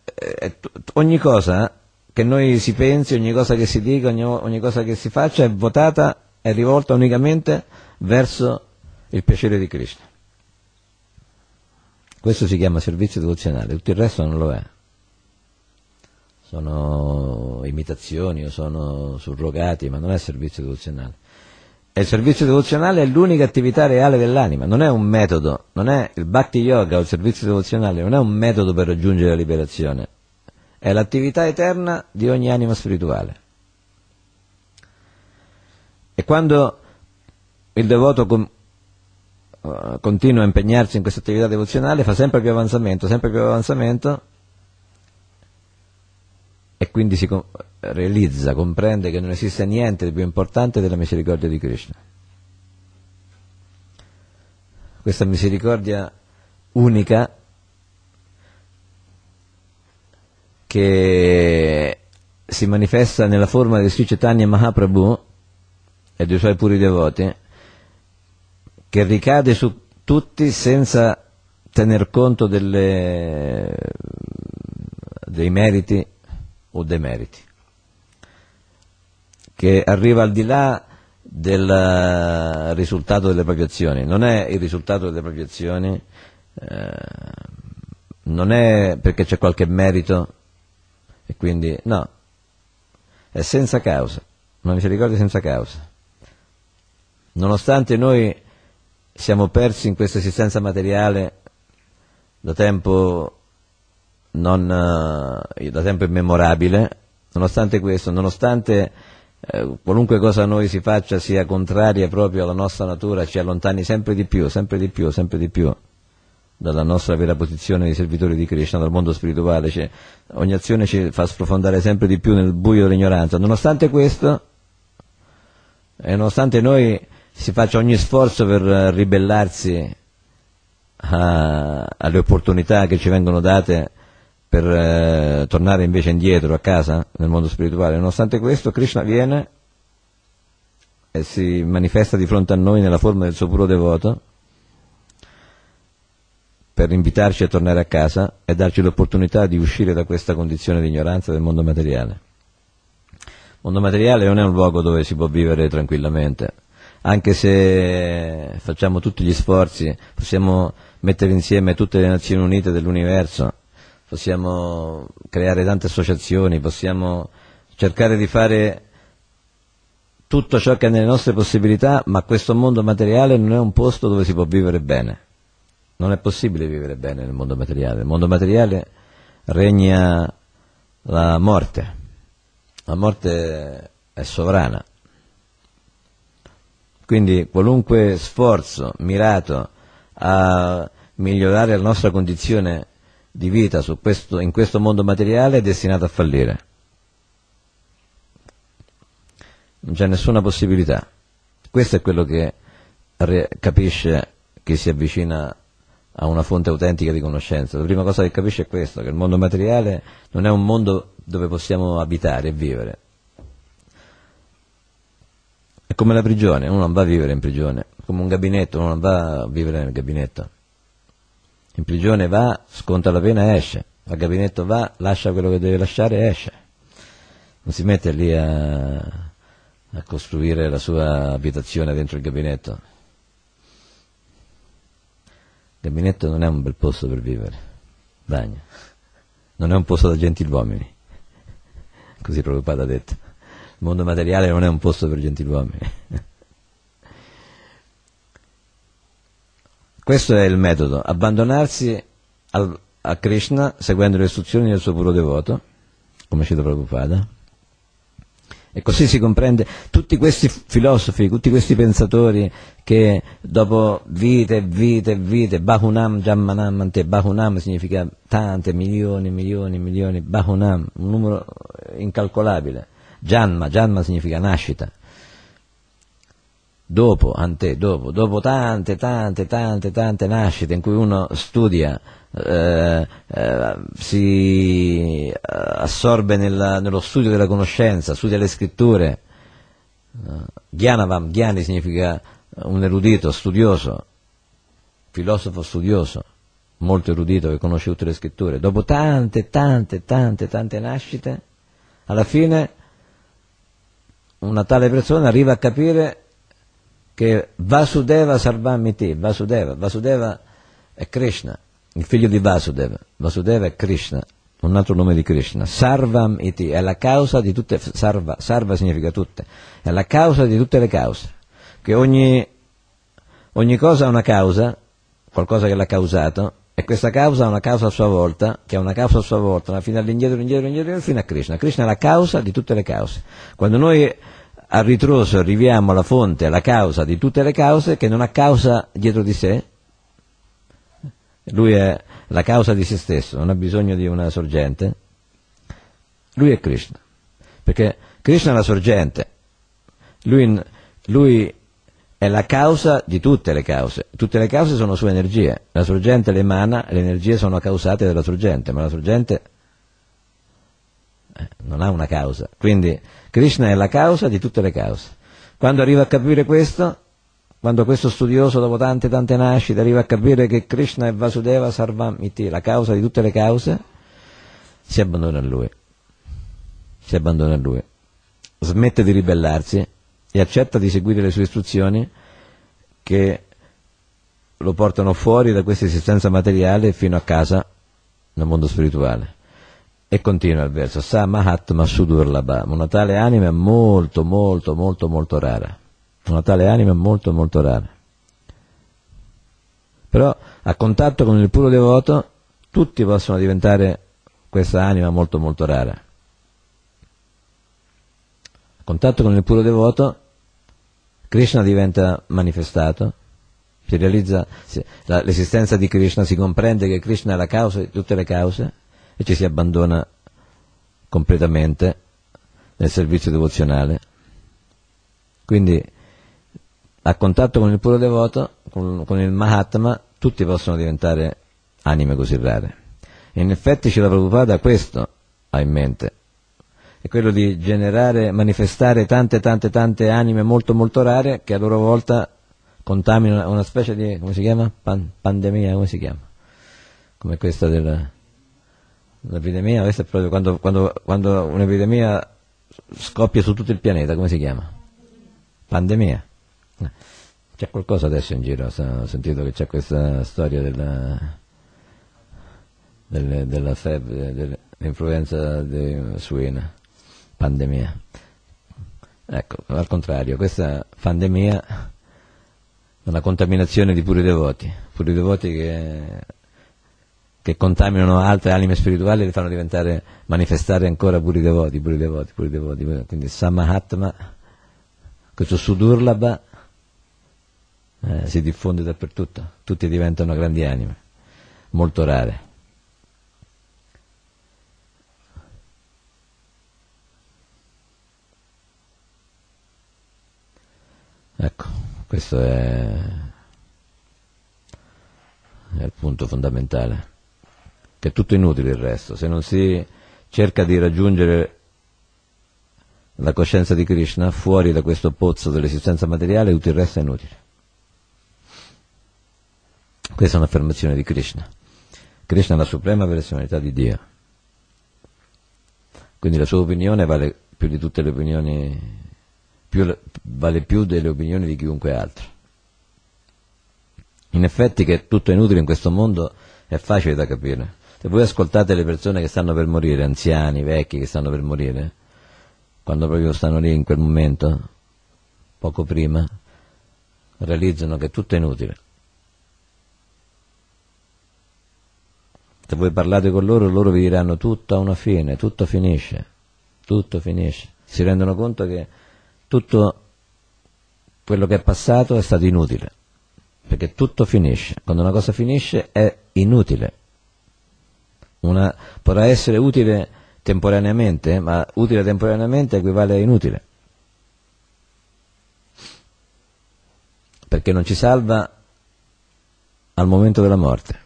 cosa che noi si pensi, ogni cosa che si dica, ogni cosa che si faccia è votata, è rivolta unicamente verso il piacere di Krishna. Questo si chiama servizio devozionale, tutto il resto non lo è. Sono imitazioni o sono surrogati, ma non è servizio devozionale. E il servizio devozionale è l'unica attività reale dell'anima, non è un metodo, non è il bhakti yoga o il servizio devozionale, non è un metodo per raggiungere la liberazione, è l'attività eterna di ogni anima spirituale. E quando il devoto continua a impegnarsi in questa attività devozionale, fa sempre più avanzamento, e quindi si realizza, comprende che non esiste niente di più importante della misericordia di Krishna. Questa misericordia unica che si manifesta nella forma di Sri Chaitanya Mahaprabhu e dei suoi puri devoti, che ricade su tutti senza tener conto dei meriti o demeriti, che arriva al di là del risultato delle proprie azioni. Non è il risultato delle proprie azioni, non è perché c'è qualche merito e quindi no, è senza causa, una misericordia senza causa. Nonostante noi siamo persi in questa esistenza materiale da tempo immemorabile, nonostante questo, nonostante qualunque cosa noi si faccia sia contraria proprio alla nostra natura, ci allontani sempre di più dalla nostra vera posizione di servitori di Krishna, dal mondo spirituale, ogni azione ci fa sprofondare sempre di più nel buio dell'ignoranza. Nonostante questo, E nonostante noi si faccia ogni sforzo per ribellarsi alle opportunità che ci vengono date per tornare invece indietro a casa nel mondo spirituale, nonostante questo Krishna viene e si manifesta di fronte a noi nella forma del suo puro devoto per invitarci a tornare a casa e darci l'opportunità di uscire da questa condizione di ignoranza del mondo materiale. Il mondo materiale non è un luogo dove si può vivere tranquillamente, anche se facciamo tutti gli sforzi, possiamo mettere insieme tutte le Nazioni Unite dell'universo, possiamo creare tante associazioni, possiamo cercare di fare tutto ciò che è nelle nostre possibilità, ma questo mondo materiale non è un posto dove si può vivere bene. Non è possibile vivere bene nel mondo materiale. Nel mondo materiale regna la morte. La morte è sovrana. Quindi qualunque sforzo mirato a migliorare la nostra condizione di vita in questo mondo materiale è destinato a fallire. Non c'è nessuna possibilità. Questo è quello che capisce chi si avvicina a una fonte autentica di conoscenza. La prima cosa che capisce è questo, che il mondo materiale non è un mondo dove possiamo abitare e vivere. È come la prigione, uno non va a vivere in prigione, come un gabinetto, uno non va a vivere nel gabinetto. In prigione va, sconta la pena e esce, al gabinetto va, lascia quello che deve lasciare e esce. Non si mette lì a costruire la sua abitazione dentro il gabinetto. Il gabinetto non è un bel posto per vivere, bagno. Non è un posto da gentiluomini, così Prabhupada ha detto. Il mondo materiale non è un posto per gentiluomini. Questo è il metodo, abbandonarsi a Krishna seguendo le istruzioni del suo puro devoto, come cita Prabhupada. E così si comprende tutti questi filosofi, tutti questi pensatori che dopo vite e vite e vite, Bahunam Jammanam Ante, Bahunam significa tante, milioni, Bahunam, un numero incalcolabile, Janma significa nascita, dopo tante nascite in cui uno studia, si assorbe nello studio della conoscenza, studia le scritture. Gyanavam, Gyani significa un erudito, studioso, filosofo studioso, molto erudito che conosce tutte le scritture. Dopo tante nascite, alla fine una tale persona arriva a capire che Vasudeva Sarvamiti, Vasudeva è Krishna, il figlio di Vasudeva. Vasudeva è Krishna, un altro nome di Krishna. Sarvam iti è la causa di tutte, sarva significa tutte, è la causa di tutte le cause. Che ogni cosa ha una causa, qualcosa che l'ha causato, e questa causa ha una causa a sua volta, che ha una causa a sua volta, ma fino all'indietro, fino a Krishna. Krishna è la causa di tutte le cause. Quando noi a ritroso arriviamo alla fonte, alla causa di tutte le cause, che non ha causa dietro di sé, lui è la causa di se stesso, non ha bisogno di una sorgente, lui è Krishna, perché Krishna è la sorgente, lui è la causa di tutte le cause sono sue energie, la sorgente le emana, le energie sono causate dalla sorgente, ma la sorgente non ha una causa, quindi Krishna è la causa di tutte le cause. Quando arriva a capire questo, quando questo studioso dopo tante nascite arriva a capire che Krishna è Vasudeva Sarvam Iti, la causa di tutte le cause, si abbandona a lui, smette di ribellarsi e accetta di seguire le sue istruzioni che lo portano fuori da questa esistenza materiale fino a casa nel mondo spirituale. E continua il verso, Sa Mahatma Sudurlabha, una tale anima è molto rara. Una tale anima è molto rara. Però a contatto con il puro devoto tutti possono diventare questa anima molto rara. A contatto con il puro devoto Krishna diventa manifestato, si realizza l'esistenza di Krishna, si comprende che Krishna è la causa di tutte le cause e ci si abbandona completamente nel servizio devozionale. Quindi a contatto con il puro devoto, con il Mahatma, tutti possono diventare anime così rare. E in effetti Srila Prabhupada questo ha in mente, è quello di generare, manifestare tante anime molto molto rare che a loro volta contaminano una specie di, come si chiama? Pandemia, come si chiama? Come questa dell'epidemia, questa è proprio quando un'epidemia scoppia su tutto il pianeta, come si chiama? Pandemia. C'è qualcosa adesso in giro, ho sentito che c'è questa storia della febbre, dell'influenza suina, pandemia. Ecco, al contrario, questa pandemia è una contaminazione di puri devoti che contaminano altre anime spirituali e li fanno manifestare ancora puri devoti. Quindi Samahatma, questo Sudurlabha, si diffonde dappertutto, tutti diventano grandi anime, molto rare. Ecco, questo è il punto fondamentale, che è tutto inutile il resto, se non si cerca di raggiungere la coscienza di Krishna fuori da questo pozzo dell'esistenza materiale, tutto il resto è inutile. Questa è un'affermazione di Krishna. Krishna è la suprema personalità di Dio, quindi la sua opinione vale più di tutte le opinioni, vale più delle opinioni di chiunque altro. In effetti che tutto è inutile in questo mondo è facile da capire. Se voi ascoltate le persone che stanno per morire, anziani, vecchi che stanno per morire, quando proprio stanno lì in quel momento, poco prima, realizzano che tutto è inutile. Se voi parlate con loro vi diranno tutto ha una fine, tutto finisce. Si rendono conto che tutto quello che è passato è stato inutile, perché tutto finisce. Quando una cosa finisce è inutile. Potrà essere utile temporaneamente, ma utile temporaneamente equivale a inutile, perché non ci salva al momento della morte.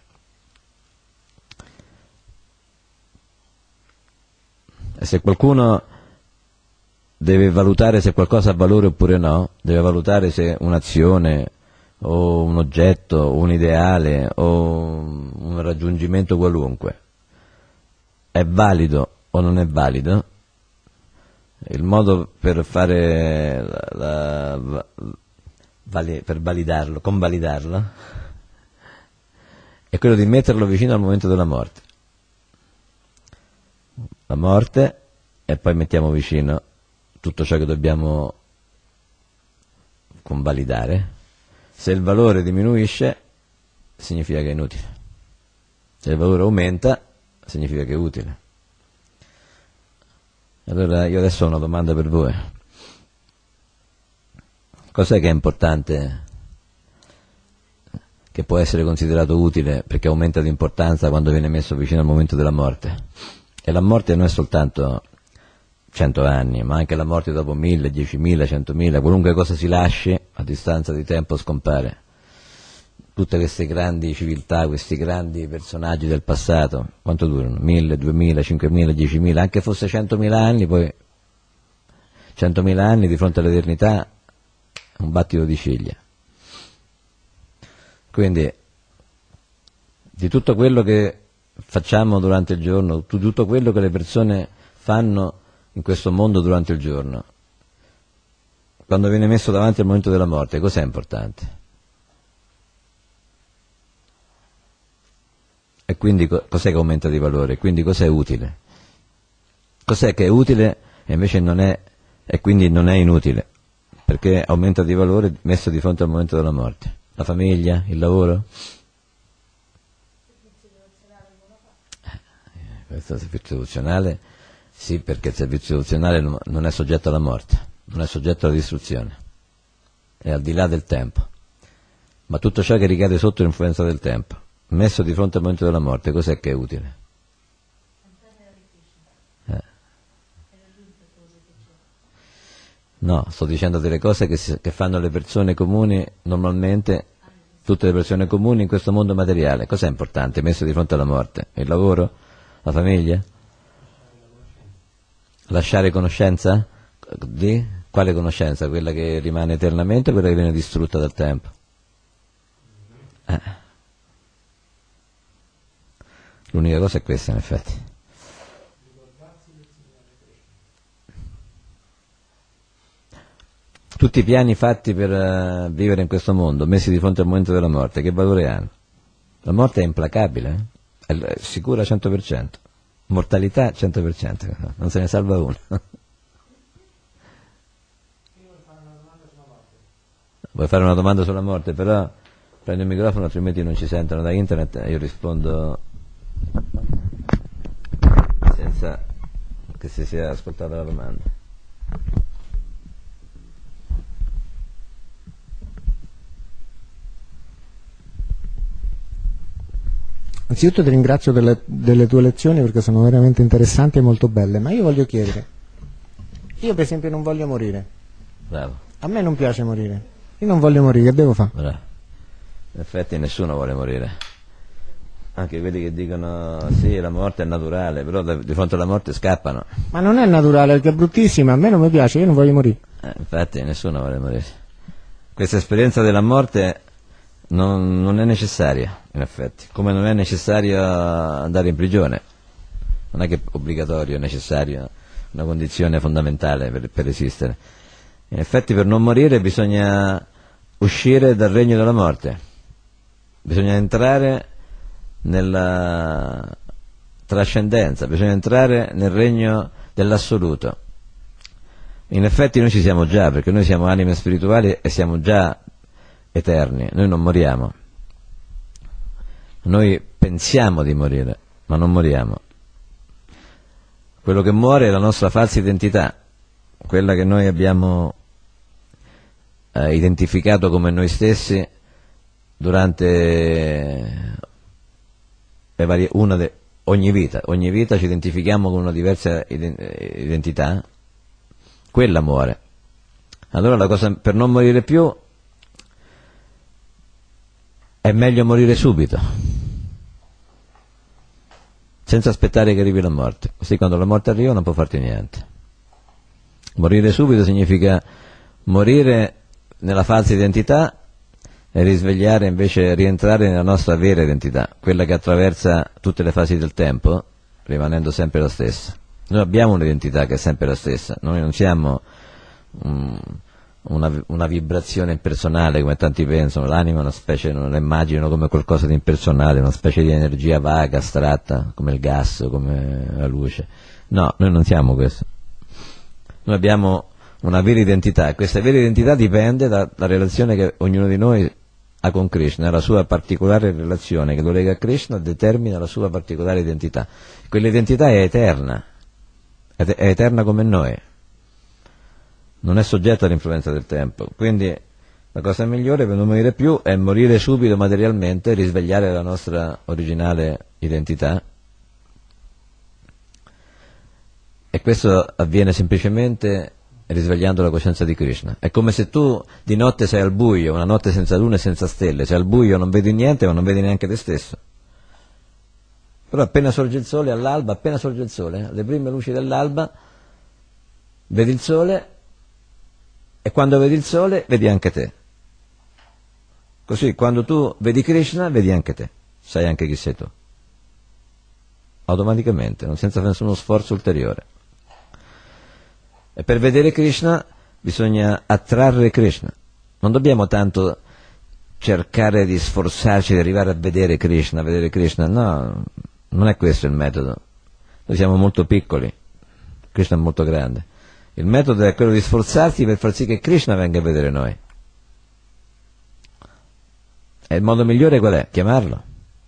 E se qualcuno deve valutare se qualcosa ha valore oppure no, deve valutare se un'azione o un oggetto o un ideale o un raggiungimento qualunque è valido o non è valido. Il modo per fare per validarlo, convalidarlo, è quello di metterlo vicino al momento della morte. La morte, e poi mettiamo vicino tutto ciò che dobbiamo convalidare. Se il valore diminuisce, significa che è inutile. Se il valore aumenta, significa che è utile. Allora io adesso ho una domanda per voi. Cos'è che è importante, che può essere considerato utile perché aumenta di importanza quando viene messo vicino al momento della morte? E la morte non è soltanto 100 anni, ma anche la morte dopo 1000, 10.000, 100.000, qualunque cosa si lasci a distanza di tempo scompare. Tutte queste grandi civiltà, questi grandi personaggi del passato, quanto durano? 1000, 2000, 5.000, 10.000, anche fosse 100.000 anni, poi 100.000 anni di fronte all'eternità, un battito di ciglia. Quindi, di tutto quello che facciamo durante il giorno, tutto quello che le persone fanno in questo mondo durante il giorno, quando viene messo davanti al momento della morte, cos'è importante? E quindi cos'è che aumenta di valore? Quindi cos'è utile? Cos'è che è utile e invece non è, e quindi non è inutile? Perché aumenta di valore messo di fronte al momento della morte. La famiglia, il lavoro? Questo servizio devozionale, sì, perché il servizio devozionale non è soggetto alla morte, non è soggetto alla distruzione, è al di là del tempo. Ma tutto ciò che ricade sotto l'influenza del tempo, messo di fronte al momento della morte, cos'è che è utile? No, sto dicendo delle cose che fanno le persone comuni normalmente, tutte le persone comuni in questo mondo materiale. Cos'è importante messo di fronte alla morte? Il lavoro? La famiglia? Lasciare conoscenza? Di? Quale conoscenza? Quella che rimane eternamente o quella che viene distrutta dal tempo? L'unica cosa è questa, in effetti. Tutti i piani fatti per vivere in questo mondo, messi di fronte al momento della morte, che valore hanno? La morte è implacabile, è sicura 100%, mortalità 100%, non se ne salva uno. Vuoi fare una domanda sulla morte? Però prendo il microfono, altrimenti non ci sentono da internet e io rispondo senza che si sia ascoltata la domanda. Anzitutto ti ringrazio delle tue lezioni perché sono veramente interessanti e molto belle, ma io voglio chiedere, io per esempio non voglio morire. Bravo. A me non piace morire, io non voglio morire, che devo fare? Bravo. In effetti nessuno vuole morire, anche quelli che dicono sì, la morte è naturale, però di fronte alla morte scappano. Ma non è naturale perché è bruttissima, a me non mi piace, io non voglio morire. Infatti nessuno vuole morire. Questa esperienza della morte non è necessaria, in effetti, come non è necessario andare in prigione, non è che è obbligatorio, è necessario, una condizione fondamentale per esistere. In effetti per non morire bisogna uscire dal regno della morte, bisogna entrare nella trascendenza, bisogna entrare nel regno dell'assoluto. In effetti noi ci siamo già, perché noi siamo anime spirituali e siamo già eterni, noi non moriamo, noi pensiamo di morire, ma non moriamo. Quello che muore è la nostra falsa identità, quella che noi abbiamo identificato come noi stessi durante ogni vita ci identifichiamo con una diversa identità, quella muore. Allora la cosa per non morire più è meglio morire subito, senza aspettare che arrivi la morte, così quando la morte arriva non può farti niente. Morire subito significa morire nella falsa identità e risvegliare invece, rientrare nella nostra vera identità, quella che attraversa tutte le fasi del tempo, rimanendo sempre la stessa. Noi abbiamo un'identità che è sempre la stessa, noi non siamo una vibrazione impersonale come tanti pensano, l'anima è una specie, non la immaginano come qualcosa di impersonale, una specie di energia vaga, astratta, come il gas, come la luce. No, noi non siamo questo. Noi abbiamo una vera identità e questa vera identità dipende dalla relazione che ognuno di noi ha con Krishna, la sua particolare relazione che lo lega a Krishna determina la sua particolare identità. Quell'identità è eterna come noi, non è soggetta all'influenza del tempo, quindi la cosa migliore per non morire più è morire subito materialmente, risvegliare la nostra originale identità, e questo avviene semplicemente risvegliando la coscienza di Krishna. È come se tu di notte sei al buio, una notte senza luna e senza stelle, sei al buio, non vedi niente ma non vedi neanche te stesso, però appena sorge il sole, all'alba, appena sorge il sole, alle prime luci dell'alba vedi il sole, e quando vedi il sole vedi anche te. Così quando tu vedi Krishna vedi anche te, sai anche chi sei tu, automaticamente, non senza nessuno sforzo ulteriore. E per vedere Krishna bisogna attrarre Krishna, non dobbiamo tanto cercare di sforzarci di arrivare a vedere Krishna, no, non è questo il metodo. Noi siamo molto piccoli, Krishna è molto grande. Il metodo è quello di sforzarsi per far sì che Krishna venga a vedere noi. E il modo migliore qual è? Chiamarlo.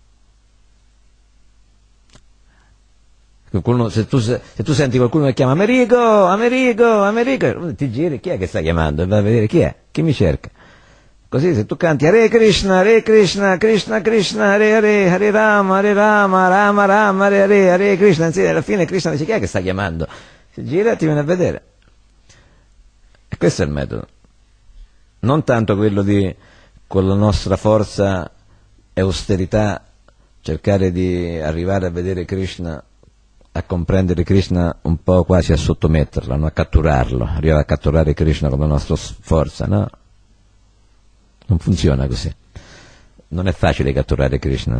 Se tu senti qualcuno che chiama Americo, ti giri, chi è che sta chiamando? E vai a vedere chi è, chi mi cerca. Così se tu canti Hare Krishna, Krishna Krishna, Hare Rama, Rama Rama, Hare Krishna, alla fine Krishna dice chi è che sta chiamando? Si gira e ti viene a vedere. E questo è il metodo. Non tanto quello di, con la nostra forza e austerità, cercare di arrivare a vedere Krishna, a comprendere Krishna un po' quasi a sottometterlo, no? A catturarlo, arrivare a catturare Krishna con la nostra forza, no? Non funziona così. Non è facile catturare Krishna.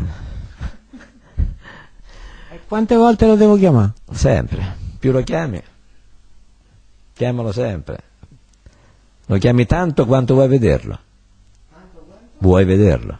E quante volte lo devo chiamare? Sempre. Più lo chiami, chiamalo sempre. Lo chiami tanto quanto vuoi vederlo. Vuoi vederlo.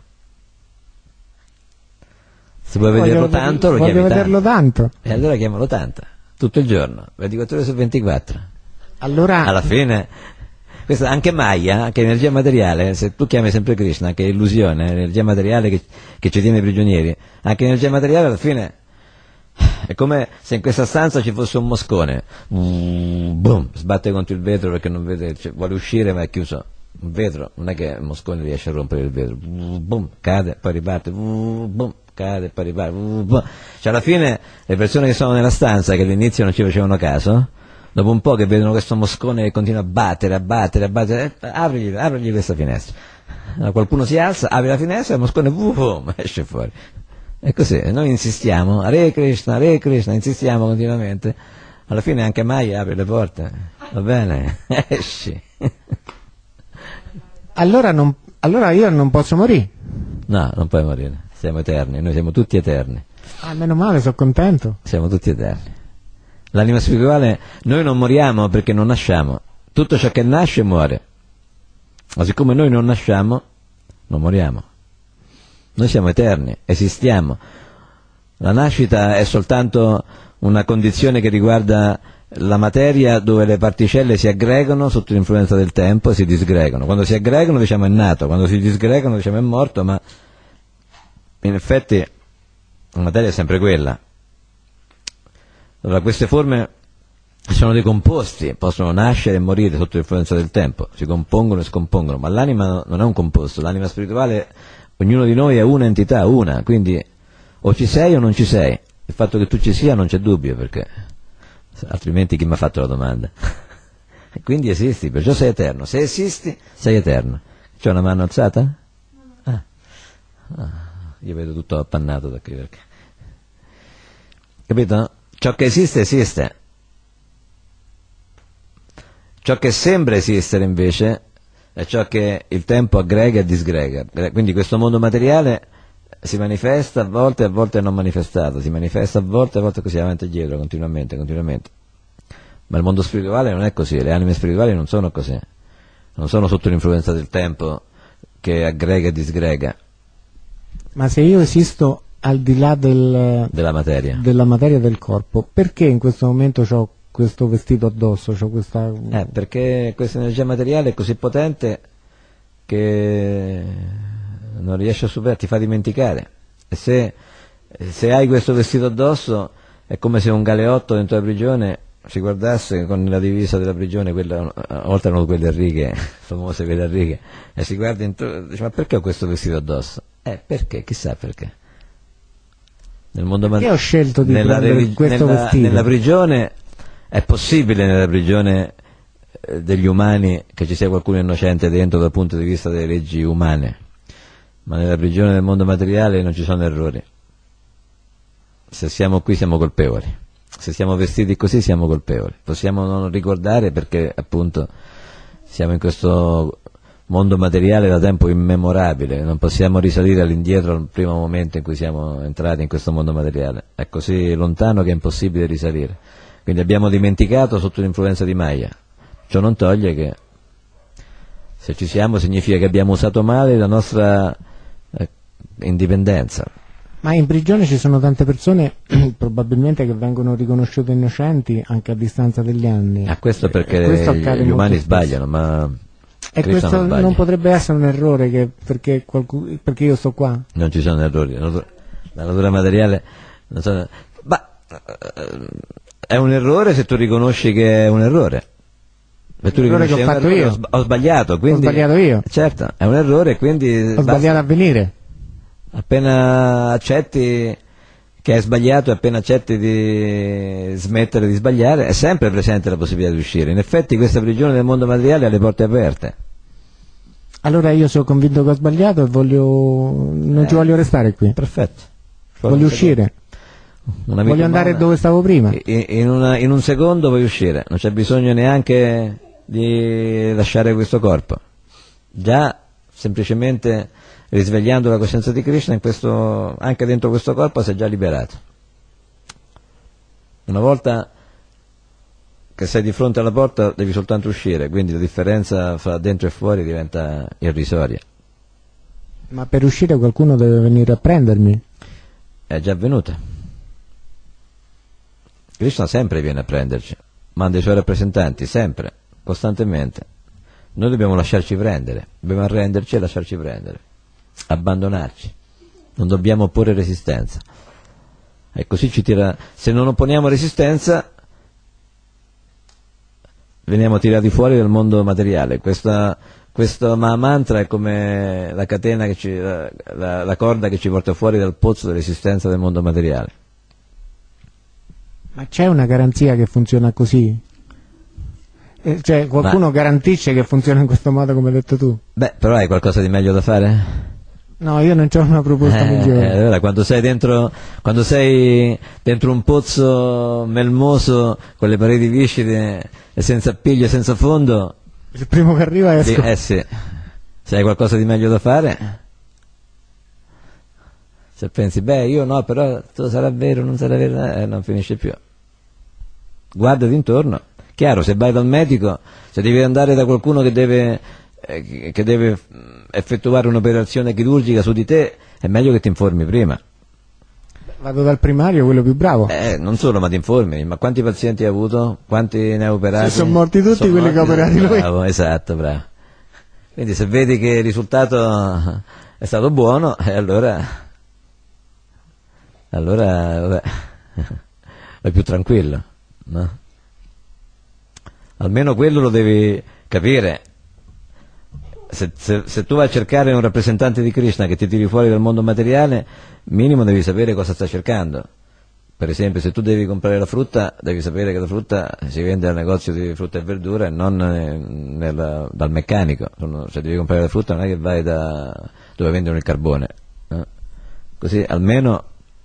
Se vuoi vederlo tanto, lo chiami voglio vederlo tanto. E allora chiamalo tanto, tutto il giorno, 24 ore su 24. Allora, Alla fine, questa anche Maya, che è energia materiale, se tu chiami sempre Krishna, che è illusione, energia materiale che ci tiene prigionieri, anche energia materiale alla fine è come se in questa stanza ci fosse un moscone, boom, sbatte contro il vetro perché non vede, cioè, vuole uscire ma è chiuso. Un vetro, non è che il moscone riesce a rompere il vetro, boom, cade, poi riparte, boom, cade, poi riparte, boom. Cioè alla fine le persone che sono nella stanza, che all'inizio non ci facevano caso, dopo un po' che vedono questo moscone che continua a battere, aprigli questa finestra. Allora, qualcuno si alza, apre la finestra e il moscone boom, esce fuori. E così, noi insistiamo, Hare Krishna, insistiamo continuamente. Alla fine anche Maya apre le porte, va bene? Esci. allora io non posso morire. No, non puoi morire, siamo eterni, noi siamo tutti eterni. Ah, meno male, sono contento. Siamo tutti eterni. L'anima spirituale, noi non moriamo perché non nasciamo. Tutto ciò che nasce muore. Ma siccome noi non nasciamo, non moriamo. Noi siamo eterni, esistiamo. La nascita è soltanto una condizione che riguarda la materia, dove le particelle si aggregano sotto l'influenza del tempo e si disgregano. Quando si aggregano diciamo è nato, quando si disgregano diciamo è morto, ma in effetti la materia è sempre quella. Allora queste forme sono dei composti, possono nascere e morire sotto l'influenza del tempo, si compongono e scompongono, ma l'anima non è un composto, l'anima spirituale, ognuno di noi è una entità, una, quindi o ci sei o non ci sei. Il fatto che tu ci sia non c'è dubbio, perché altrimenti chi mi ha fatto la domanda? E quindi esisti, perciò sei eterno. Se esisti, sei eterno. C'è una mano alzata? Ah. Io vedo tutto appannato da qui, perché... Capito? Ciò che esiste, esiste. Ciò che sembra esistere, invece, è ciò che il tempo aggrega e disgrega. Quindi questo mondo materiale si manifesta a volte è non manifestato, si manifesta a volte così avanti e dietro, continuamente. Ma il mondo spirituale non è così, le anime spirituali non sono così, non sono sotto l'influenza del tempo che aggrega e disgrega. Ma se io esisto al di là della materia del corpo, perché in questo momento ho questo vestito addosso, c'ho questa... Perché questa energia materiale è così potente che non riesce a superare, ti fa dimenticare. E se hai questo vestito addosso è come se un galeotto dentro la prigione si guardasse con la divisa della prigione, quella, oltre erano quelle a righe, famose quelle a righe, e si guarda intorno e dice: ma perché ho questo vestito addosso? Perché? Chissà perché. Nel mondo perché ho scelto di prendere questo vestito? Nella prigione è possibile, nella prigione degli umani, che ci sia qualcuno innocente dentro dal punto di vista delle leggi umane, ma nella prigione del mondo materiale non ci sono errori. Se siamo qui siamo colpevoli, se siamo vestiti così siamo colpevoli, possiamo non ricordare perché appunto siamo in questo mondo materiale da tempo immemorabile, non possiamo risalire all'indietro al primo momento in cui siamo entrati in questo mondo materiale, è così lontano che è impossibile risalire, quindi abbiamo dimenticato sotto l'influenza di Maya. Ciò non toglie che se ci siamo significa che abbiamo usato male la nostra indipendenza. Ma in prigione ci sono tante persone probabilmente che vengono riconosciute innocenti anche a distanza degli anni. Questo perché gli umani sbagliano, ma e questo non potrebbe essere un errore perché io sto qua? Non ci sono errori, la natura materiale non so, è un errore se tu riconosci che è un errore. Se tu l'errore che ho fatto io. Ho sbagliato, quindi... Ho sbagliato io. Certo, è un errore, quindi... Ho sbagliato a venire. Appena accetti che hai sbagliato e appena accetti di smettere di sbagliare è sempre presente la possibilità di uscire. In effetti questa prigione del mondo materiale ha le porte aperte. Allora io sono convinto che ho sbagliato e non ci voglio restare qui. Perfetto. Voglio uscire. Voglio andare dove stavo prima. In un secondo vuoi uscire, non c'è bisogno neanche di lasciare questo corpo. Già semplicemente risvegliando la coscienza di Krishna anche dentro questo corpo sei già liberato. Una volta che sei di fronte alla porta devi soltanto uscire, quindi la differenza fra dentro e fuori diventa irrisoria. Ma per uscire qualcuno deve venire a prendermi? È già venuta. Krishna sempre viene a prenderci, manda i suoi rappresentanti, sempre, costantemente. Noi dobbiamo lasciarci prendere, dobbiamo arrenderci e lasciarci prendere, abbandonarci, non dobbiamo opporre resistenza. E così ci tira. Se non opponiamo resistenza, veniamo tirati fuori dal mondo materiale. Questo Mahamantra è come la catena la corda che ci porta fuori dal pozzo dell'esistenza del mondo materiale. Ma c'è una garanzia che funziona così? Cioè qualcuno garantisce che funziona in questo modo come hai detto tu? Beh, però hai qualcosa di meglio da fare? No, io non c'ho una proposta migliore. Allora, quando sei dentro un pozzo melmoso con le pareti viscide e senza appiglio e senza fondo, il primo che arriva esco. Sì. Se hai qualcosa di meglio da fare, se pensi io no, però sarà vero, non sarà vero, non finisce più. Guardati intorno. Chiaro, se vai dal medico, se devi andare da qualcuno che deve effettuare un'operazione chirurgica su di te, è meglio che ti informi prima. Vado dal primario, quello più bravo. Non solo, ma ti informi. Ma quanti pazienti hai avuto? Quanti ne hai operati? Sono morti tutti quelli che ha operati lui. Bravo, esatto, bravo. Quindi se vedi che il risultato è stato buono, allora vabbè, vai più tranquillo, no? Almeno quello lo devi capire. Se tu vai a cercare un rappresentante di Krishna che ti tiri fuori dal mondo materiale, minimo devi sapere cosa sta cercando. Per esempio, se tu devi comprare la frutta, devi sapere che la frutta si vende al negozio di frutta e verdura e non dal meccanico. Se devi comprare la frutta non è che vai da dove vendono il carbone, no? Così almeno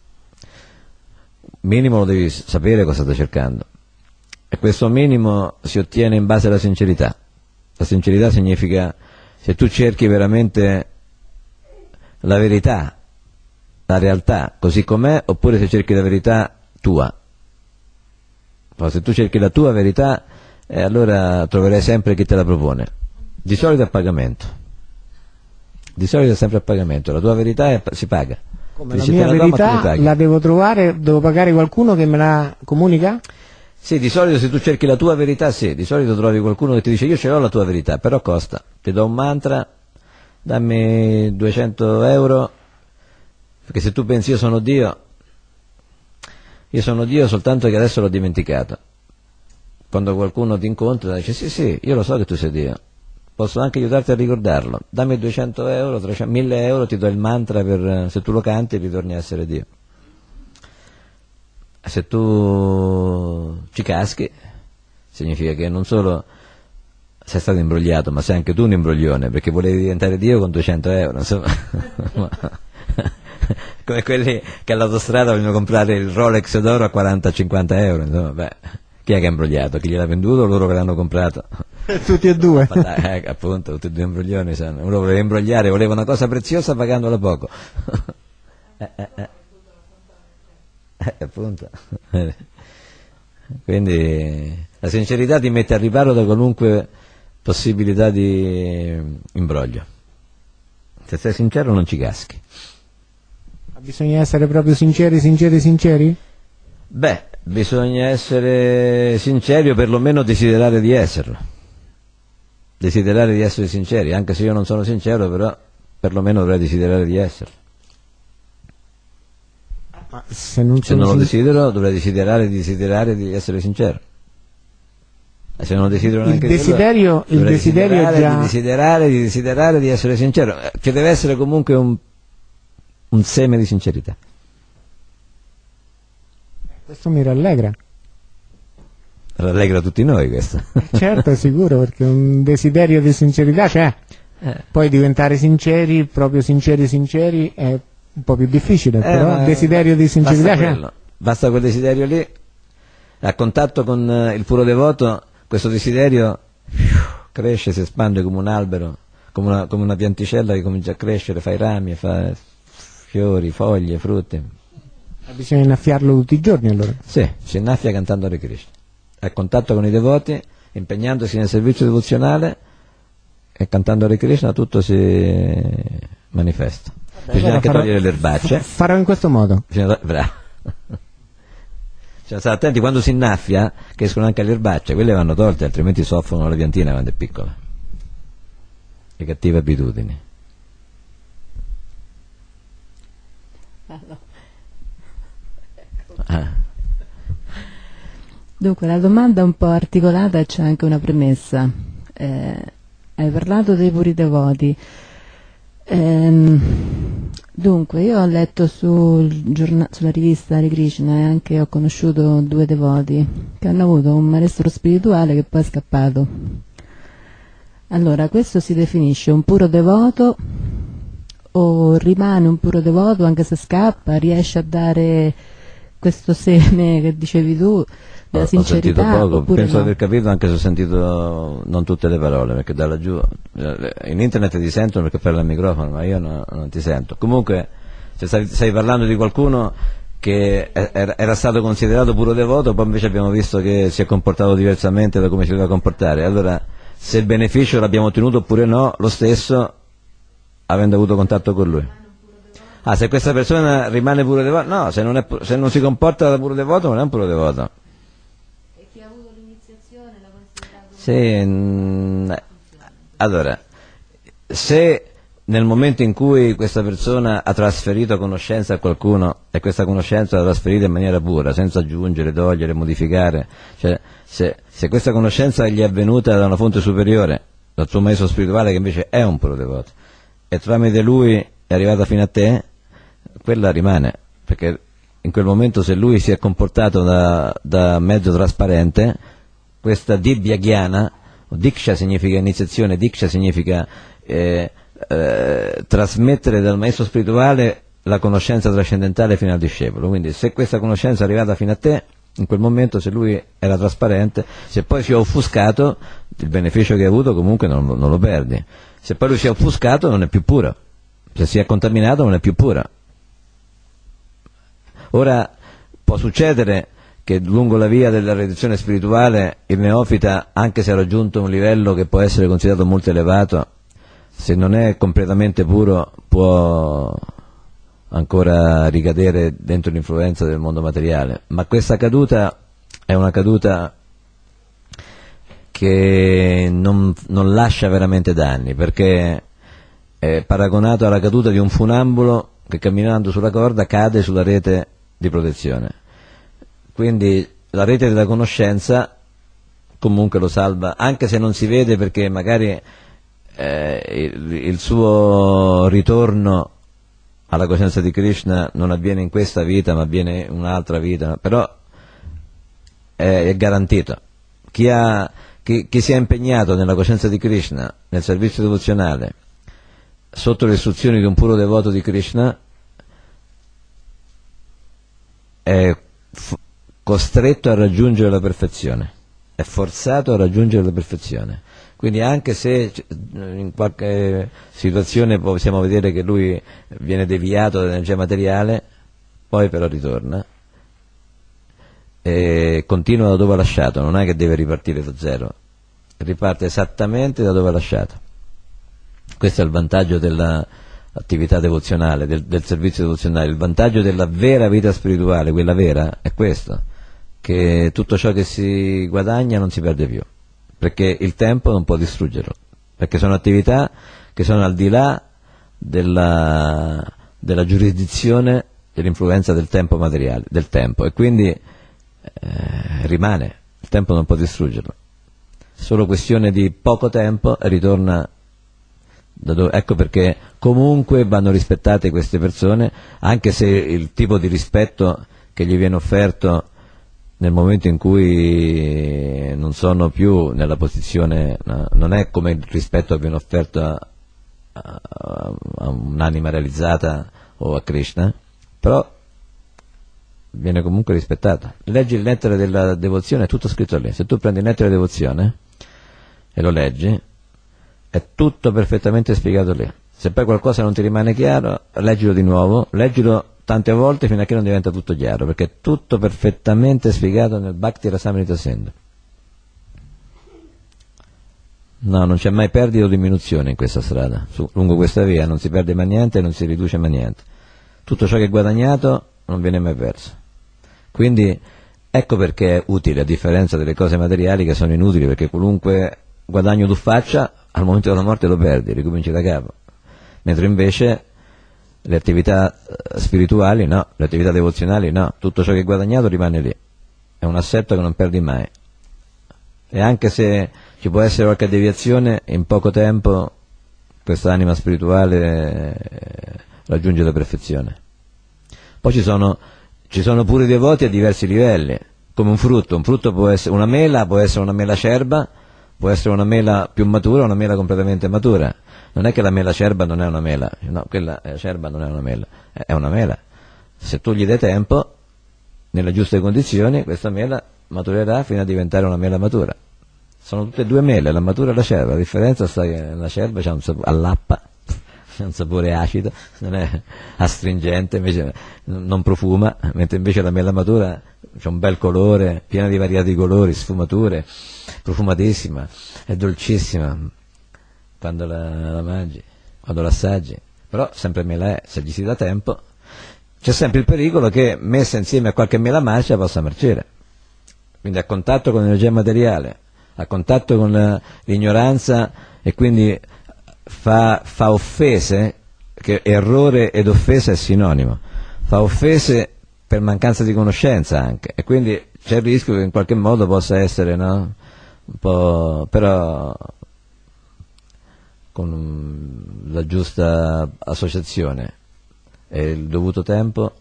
minimo lo devi sapere cosa sta cercando. E questo minimo si ottiene in base alla sincerità. La sincerità significa se tu cerchi veramente la verità, la realtà così com'è, oppure se cerchi la verità tua. Poi se tu cerchi la tua verità, allora troverai sempre chi te la propone. Di solito a pagamento. Di solito è sempre a pagamento. La tua verità si paga. Come la mia verità la devo trovare, devo pagare qualcuno che me la comunica? Sì, di solito se tu cerchi la tua verità, sì, di solito trovi qualcuno che ti dice io ce l'ho la tua verità, però costa, ti do un mantra, dammi 200 euro, perché se tu pensi io sono Dio soltanto che adesso l'ho dimenticato. Quando qualcuno ti incontra dice sì, io lo so che tu sei Dio, posso anche aiutarti a ricordarlo, dammi 200 euro, 1000 euro, ti do il mantra per se tu lo canti ritorni a essere Dio. Se tu ci caschi, significa che non solo sei stato imbrogliato, ma sei anche tu un imbroglione, perché volevi diventare Dio con 200 euro, insomma. Come quelli che all'autostrada vogliono comprare il Rolex d'oro a 40-50 euro, insomma, chi è che ha imbrogliato? Chi gliel'ha venduto o loro che l'hanno comprato? Tutti e due. Appunto, tutti e due imbroglioni, uno voleva imbrogliare, voleva una cosa preziosa pagandola poco. Appunto. Quindi la sincerità ti mette al riparo da qualunque possibilità di imbroglio. Se sei sincero non ci caschi. Ma bisogna essere proprio sinceri? Beh, bisogna essere sinceri o perlomeno desiderare di esserlo. Desiderare di essere sinceri, anche se io non sono sincero, però perlomeno dovrei desiderare di esserlo. Ma se non lo desidero, dovrei desiderare di essere sincero. E se non lo desidero neanche il desiderio di desiderare di essere sincero, che deve essere comunque un seme di sincerità. Questo mi rallegra. Rallegra tutti noi questo. Certo, sicuro, perché un desiderio di sincerità c'è. Poi diventare sinceri, proprio sinceri, è un po' più difficile, però il desiderio di sincerità c'è. Basta quel desiderio lì. A contatto con il puro devoto, questo desiderio cresce, si espande come un albero, come una pianticella che comincia a crescere, fa i rami, fa fiori, foglie, frutti. Bisogna innaffiarlo tutti i giorni allora? Sì, si innaffia cantando Hare Krishna. A contatto con i devoti, impegnandosi nel servizio devozionale e cantando Hare Krishna tutto si manifesta. Bisogna anche togliere le erbacce. Farò in questo modo. Bravo. Cioè, stare attenti quando si innaffia che escono anche le erbacce, quelle vanno tolte, altrimenti soffrono la piantina quando è piccola. Le cattive abitudini. Dunque, la domanda è un po' articolata e c'è anche una premessa. Hai parlato dei puri devoti. Dunque, io ho letto sulla rivista Hare Krishna e anche ho conosciuto 2 devoti che hanno avuto un maestro spirituale che poi è scappato. Allora, questo si definisce un puro devoto o rimane un puro devoto anche se scappa, riesce a dare questo seme che dicevi tu della sincerità? Ho sentito poco, penso no? di aver capito anche se ho sentito non tutte le parole, perché da laggiù in internet ti sentono perché parla al microfono, ma io non ti sento. Comunque stai parlando di qualcuno che era stato considerato puro devoto, poi invece abbiamo visto che si è comportato diversamente da come si doveva comportare. Allora, se il beneficio l'abbiamo ottenuto oppure no, lo stesso, avendo avuto contatto con lui. Se questa persona rimane puro devoto, no, se non si comporta da puro devoto non è un puro devoto. E chi ha avuto l'iniziazione l'ha considerato? Sì, allora, se nel momento in cui questa persona ha trasferito conoscenza a qualcuno e questa conoscenza l'ha trasferita in maniera pura, senza aggiungere, togliere, modificare, cioè se questa conoscenza gli è avvenuta da una fonte superiore, dal suo maestro spirituale che invece è un puro devoto, e tramite lui è arrivata fino a te, quella rimane, perché in quel momento se lui si è comportato da mezzo trasparente, questa Dibhya Jnana, Diksha significa iniziazione, Diksha significa trasmettere dal maestro spirituale la conoscenza trascendentale fino al discepolo. Quindi se questa conoscenza è arrivata fino a te, in quel momento, se lui era trasparente, se poi si è offuscato, il beneficio che ha avuto comunque non lo perdi. Se poi lui si è offuscato non è più puro, se si è contaminato non è più pura. Ora può succedere che lungo la via della redenzione spirituale il neofita, anche se ha raggiunto un livello che può essere considerato molto elevato, se non è completamente puro può ancora ricadere dentro l'influenza del mondo materiale, ma questa caduta è una caduta che non lascia veramente danni, perché è paragonato alla caduta di un funambolo che camminando sulla corda cade sulla rete di protezione. Quindi la rete della conoscenza comunque lo salva, anche se non si vede, perché magari il suo ritorno alla coscienza di Krishna non avviene in questa vita, ma avviene in un'altra vita, però è garantito. Chi si è impegnato nella coscienza di Krishna, nel servizio devozionale, sotto le istruzioni di un puro devoto di Krishna, è costretto a raggiungere la perfezione, è forzato a raggiungere la perfezione. Quindi anche se in qualche situazione possiamo vedere che lui viene deviato dall'energia materiale, poi però ritorna e continua da dove ha lasciato, non è che deve ripartire da zero, riparte esattamente da dove ha lasciato. Questo è il vantaggio dell'attività devozionale, del servizio devozionale. Il vantaggio della vera vita spirituale, quella vera, è questo, che tutto ciò che si guadagna non si perde più, perché il tempo non può distruggerlo, perché sono attività che sono al di là della giurisdizione dell'influenza del tempo materiale, del tempo, e quindi rimane, il tempo non può distruggerlo, solo questione di poco tempo e ritorna da dove. Ecco perché comunque vanno rispettate queste persone, anche se il tipo di rispetto che gli viene offerto nel momento in cui non sono più nella posizione, no, non è come il rispetto che viene offerto a un'anima realizzata o a Krishna, però viene comunque rispettato. Leggi il nettare della devozione, è tutto scritto lì. Se tu prendi il nettare della devozione e lo leggi, è tutto perfettamente spiegato lì. Se poi qualcosa non ti rimane chiaro, leggilo di nuovo, leggilo tante volte fino a che non diventa tutto chiaro, perché è tutto perfettamente spiegato nel Bhakti Rasamrita Sindhu. No, non c'è mai perdita o diminuzione in questa strada. Lungo questa via non si perde mai niente e non si riduce mai niente. Tutto ciò che è guadagnato non viene mai perso. Quindi ecco perché è utile, a differenza delle cose materiali che sono inutili, perché qualunque guadagno tu faccia, al momento della morte lo perdi, ricominci da capo. Mentre invece le attività spirituali no, le attività devozionali no, tutto ciò che hai guadagnato rimane lì, è un assetto che non perdi mai, e anche se ci può essere qualche deviazione, in poco tempo questa anima spirituale raggiunge la perfezione. Poi ci sono pure i devoti a diversi livelli, come un frutto può essere una mela, può essere una mela acerba, può essere una mela più matura, una mela completamente matura. Non è che la mela acerba non è una mela, no, quella acerba non è una mela, è una mela. Se tu gli dai tempo, nelle giuste condizioni, questa mela maturerà fino a diventare una mela matura. Sono tutte e due mele, la matura e l'acerba. La differenza sta che l'acerba c'ha un sapore, all'appa, c'ha un sapore acido, non è astringente, invece non profuma, mentre invece la mela matura c'ha un bel colore, piena di variati colori, sfumature, profumatissima, è dolcissima quando la mangi, quando l'assaggi, però sempre mela è, se gli si dà tempo. C'è sempre il pericolo che messa insieme a qualche mela marcia possa marcire, quindi a contatto con l'energia materiale, a contatto con l'ignoranza, e quindi fa offese, che errore ed offesa è sinonimo, fa offese per mancanza di conoscenza anche, e quindi c'è il rischio che in qualche modo possa essere, no? Un po', però con la giusta associazione e il dovuto tempo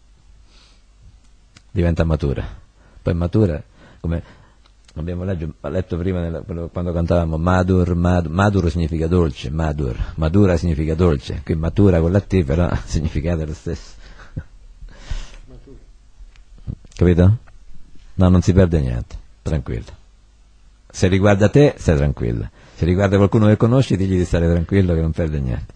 diventa matura. Poi matura, come abbiamo letto prima quando cantavamo Madur significa dolce, Madura significa dolce, qui matura con la T, però il significato è lo stesso. Capito? No, non si perde niente, tranquillo. Se riguarda te, stai tranquillo. Se riguarda qualcuno che conosci, digli di stare tranquillo che non perde niente.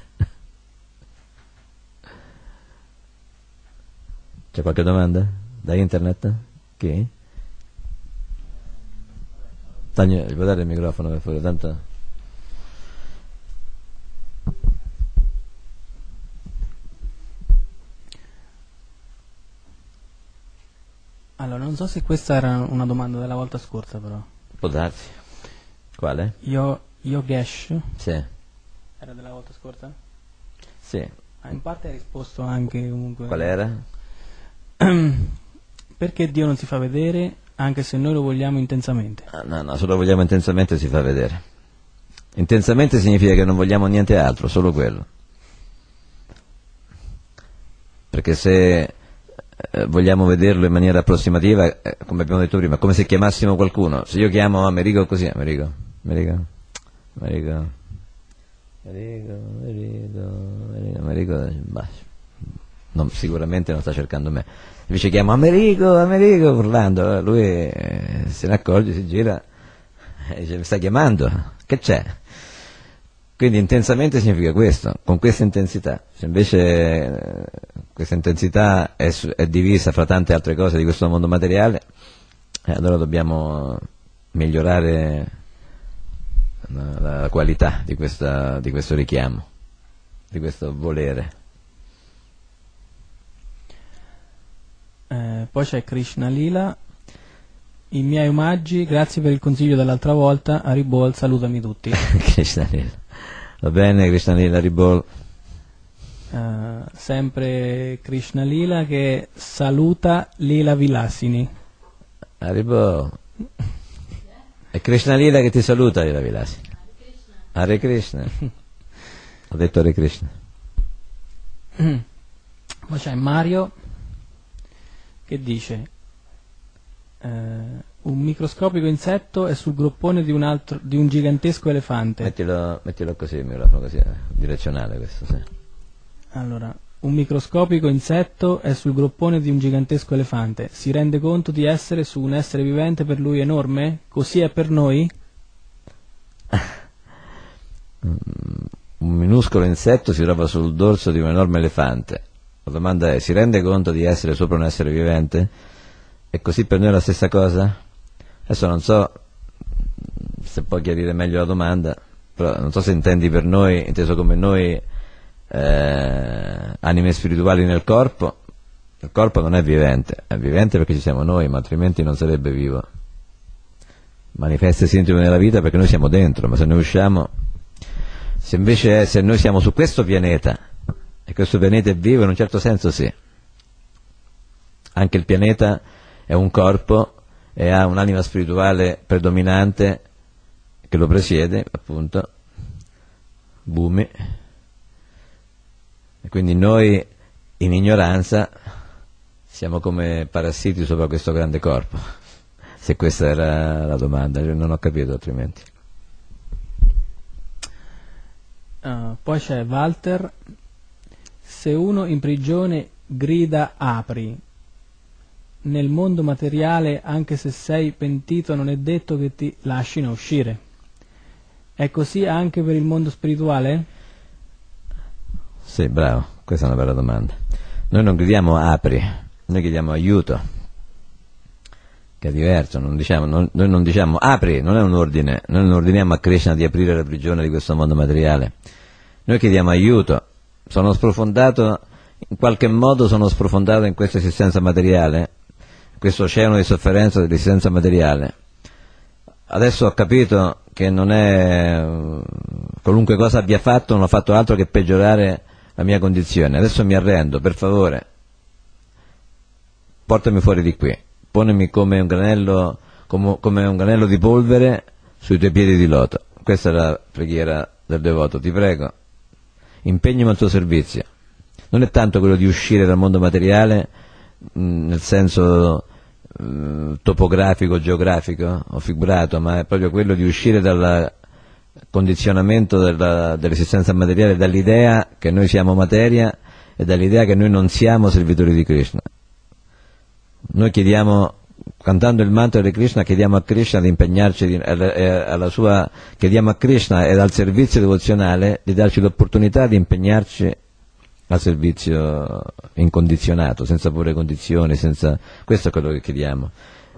C'è qualche domanda? Da internet? Chi? Tagli, gli puoi dare il microfono per favore, tanto... Allora, non so se questa era una domanda della volta scorsa, però. Può darsi. Quale? Yogesh. Sì. Era della volta scorsa? Sì. In parte hai risposto anche comunque. Qual era? Perché Dio non si fa vedere anche se noi lo vogliamo intensamente? No, se lo vogliamo intensamente si fa vedere. Intensamente significa che non vogliamo niente altro, solo quello. Perché se vogliamo vederlo in maniera approssimativa, come abbiamo detto prima, come se chiamassimo qualcuno. Se io chiamo Amerigo così, Amerigo, sicuramente non sta cercando me. Invece chiamo Amerigo, urlando, lui se ne accorge, si gira e dice: mi sta chiamando, che c'è? Quindi intensamente significa questo, con questa intensità. Se invece questa intensità è divisa fra tante altre cose di questo mondo materiale, allora dobbiamo migliorare la qualità di questo richiamo, di questo volere. Poi c'è Krishna Lila. I miei omaggi, grazie per il consiglio dell'altra volta. Haribol, salutami tutti. Krishna Lila. Va bene, Krishna Lila, Haribol. Sempre Krishna Lila che saluta Lila Vilasini. Haribol. È Krishna Lila che ti saluta, Lila Vilasini. Hare Krishna. Ho detto Hare Krishna. Poi c'è Mario che dice: un microscopico insetto è sul groppone di un gigantesco elefante. Mettilo così, il microfono così, direzionale questo, sì. Allora, un microscopico insetto è sul groppone di un gigantesco elefante. Si rende conto di essere su un essere vivente per lui enorme? Così è per noi? Un minuscolo insetto si trova sul dorso di un enorme elefante. La domanda è: si rende conto di essere sopra un essere vivente? E così per noi è la stessa cosa? Adesso non so se puoi chiarire meglio la domanda, però non so se intendi per noi, inteso come noi anime spirituali nel corpo. Il corpo non è vivente perché ci siamo noi, ma altrimenti non sarebbe vivo. Manifesta i sintomi della vita perché noi siamo dentro, ma se noi usciamo, se noi siamo su questo pianeta e questo pianeta è vivo, in un certo senso sì. Anche il pianeta è un corpo e ha un'anima spirituale predominante che lo presiede, appunto, Bhumi. E quindi noi, in ignoranza, siamo come parassiti sopra questo grande corpo. Se questa era la domanda, io non ho capito altrimenti. Poi c'è Walter: se uno in prigione grida apri, nel mondo materiale, anche se sei pentito, non è detto che ti lasciano uscire. È così anche per il mondo spirituale? Sì, bravo, questa è una bella domanda. Noi non gridiamo apri, noi chiediamo aiuto, che è diverso. Noi non diciamo apri, non è un ordine, noi non ordiniamo a Krishna di aprire la prigione di questo mondo materiale. Noi chiediamo aiuto. In qualche modo sono sprofondato in questa esistenza materiale, questo oceano di sofferenza dell'esistenza materiale. Adesso ho capito che non è, qualunque cosa abbia fatto, non ho fatto altro che peggiorare la mia condizione. Adesso mi arrendo, per favore, portami fuori di qui, ponimi come un granello di polvere sui tuoi piedi di loto. Questa è la preghiera del devoto: ti prego, impegnami al tuo servizio. Non è tanto quello di uscire dal mondo materiale nel senso topografico, geografico o figurato, ma è proprio quello di uscire dal condizionamento dell'esistenza materiale, dall'idea che noi siamo materia e dall'idea che noi non siamo servitori di Krishna. Noi chiediamo, cantando il mantra di Krishna, chiediamo a Krishna di impegnarci chiediamo a Krishna ed al servizio devozionale di darci l'opportunità di impegnarci al servizio incondizionato, senza porre condizioni, questo è quello che chiediamo.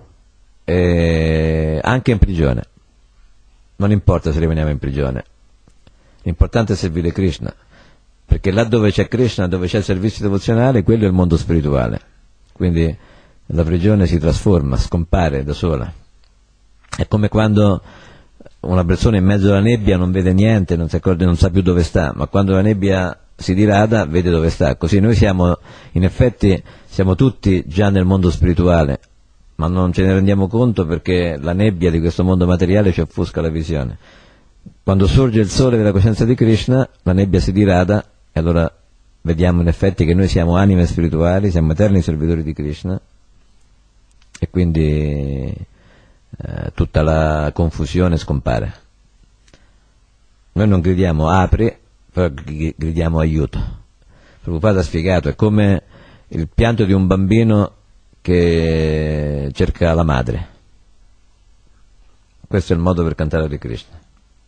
Anche in prigione, non importa se rimaniamo in prigione, l'importante è servire Krishna, perché là dove c'è Krishna, dove c'è il servizio devozionale, quello è il mondo spirituale. Quindi la prigione si trasforma, scompare da sola. È come quando una persona in mezzo alla nebbia non vede niente, non si accorge, non sa più dove sta, ma quando la nebbia si dirada vede dove sta. Così noi siamo tutti già nel mondo spirituale, ma non ce ne rendiamo conto perché la nebbia di questo mondo materiale ci offusca la visione. Quando sorge il sole della coscienza di Krishna, la nebbia si dirada e allora vediamo in effetti che noi siamo anime spirituali, siamo eterni servitori di Krishna, e quindi tutta la confusione scompare. Noi non gridiamo apri, però gridiamo aiuto. Prabhupada ha spiegato, è come il pianto di un bambino che cerca la madre. Questo è il modo per cantare Hare Krishna.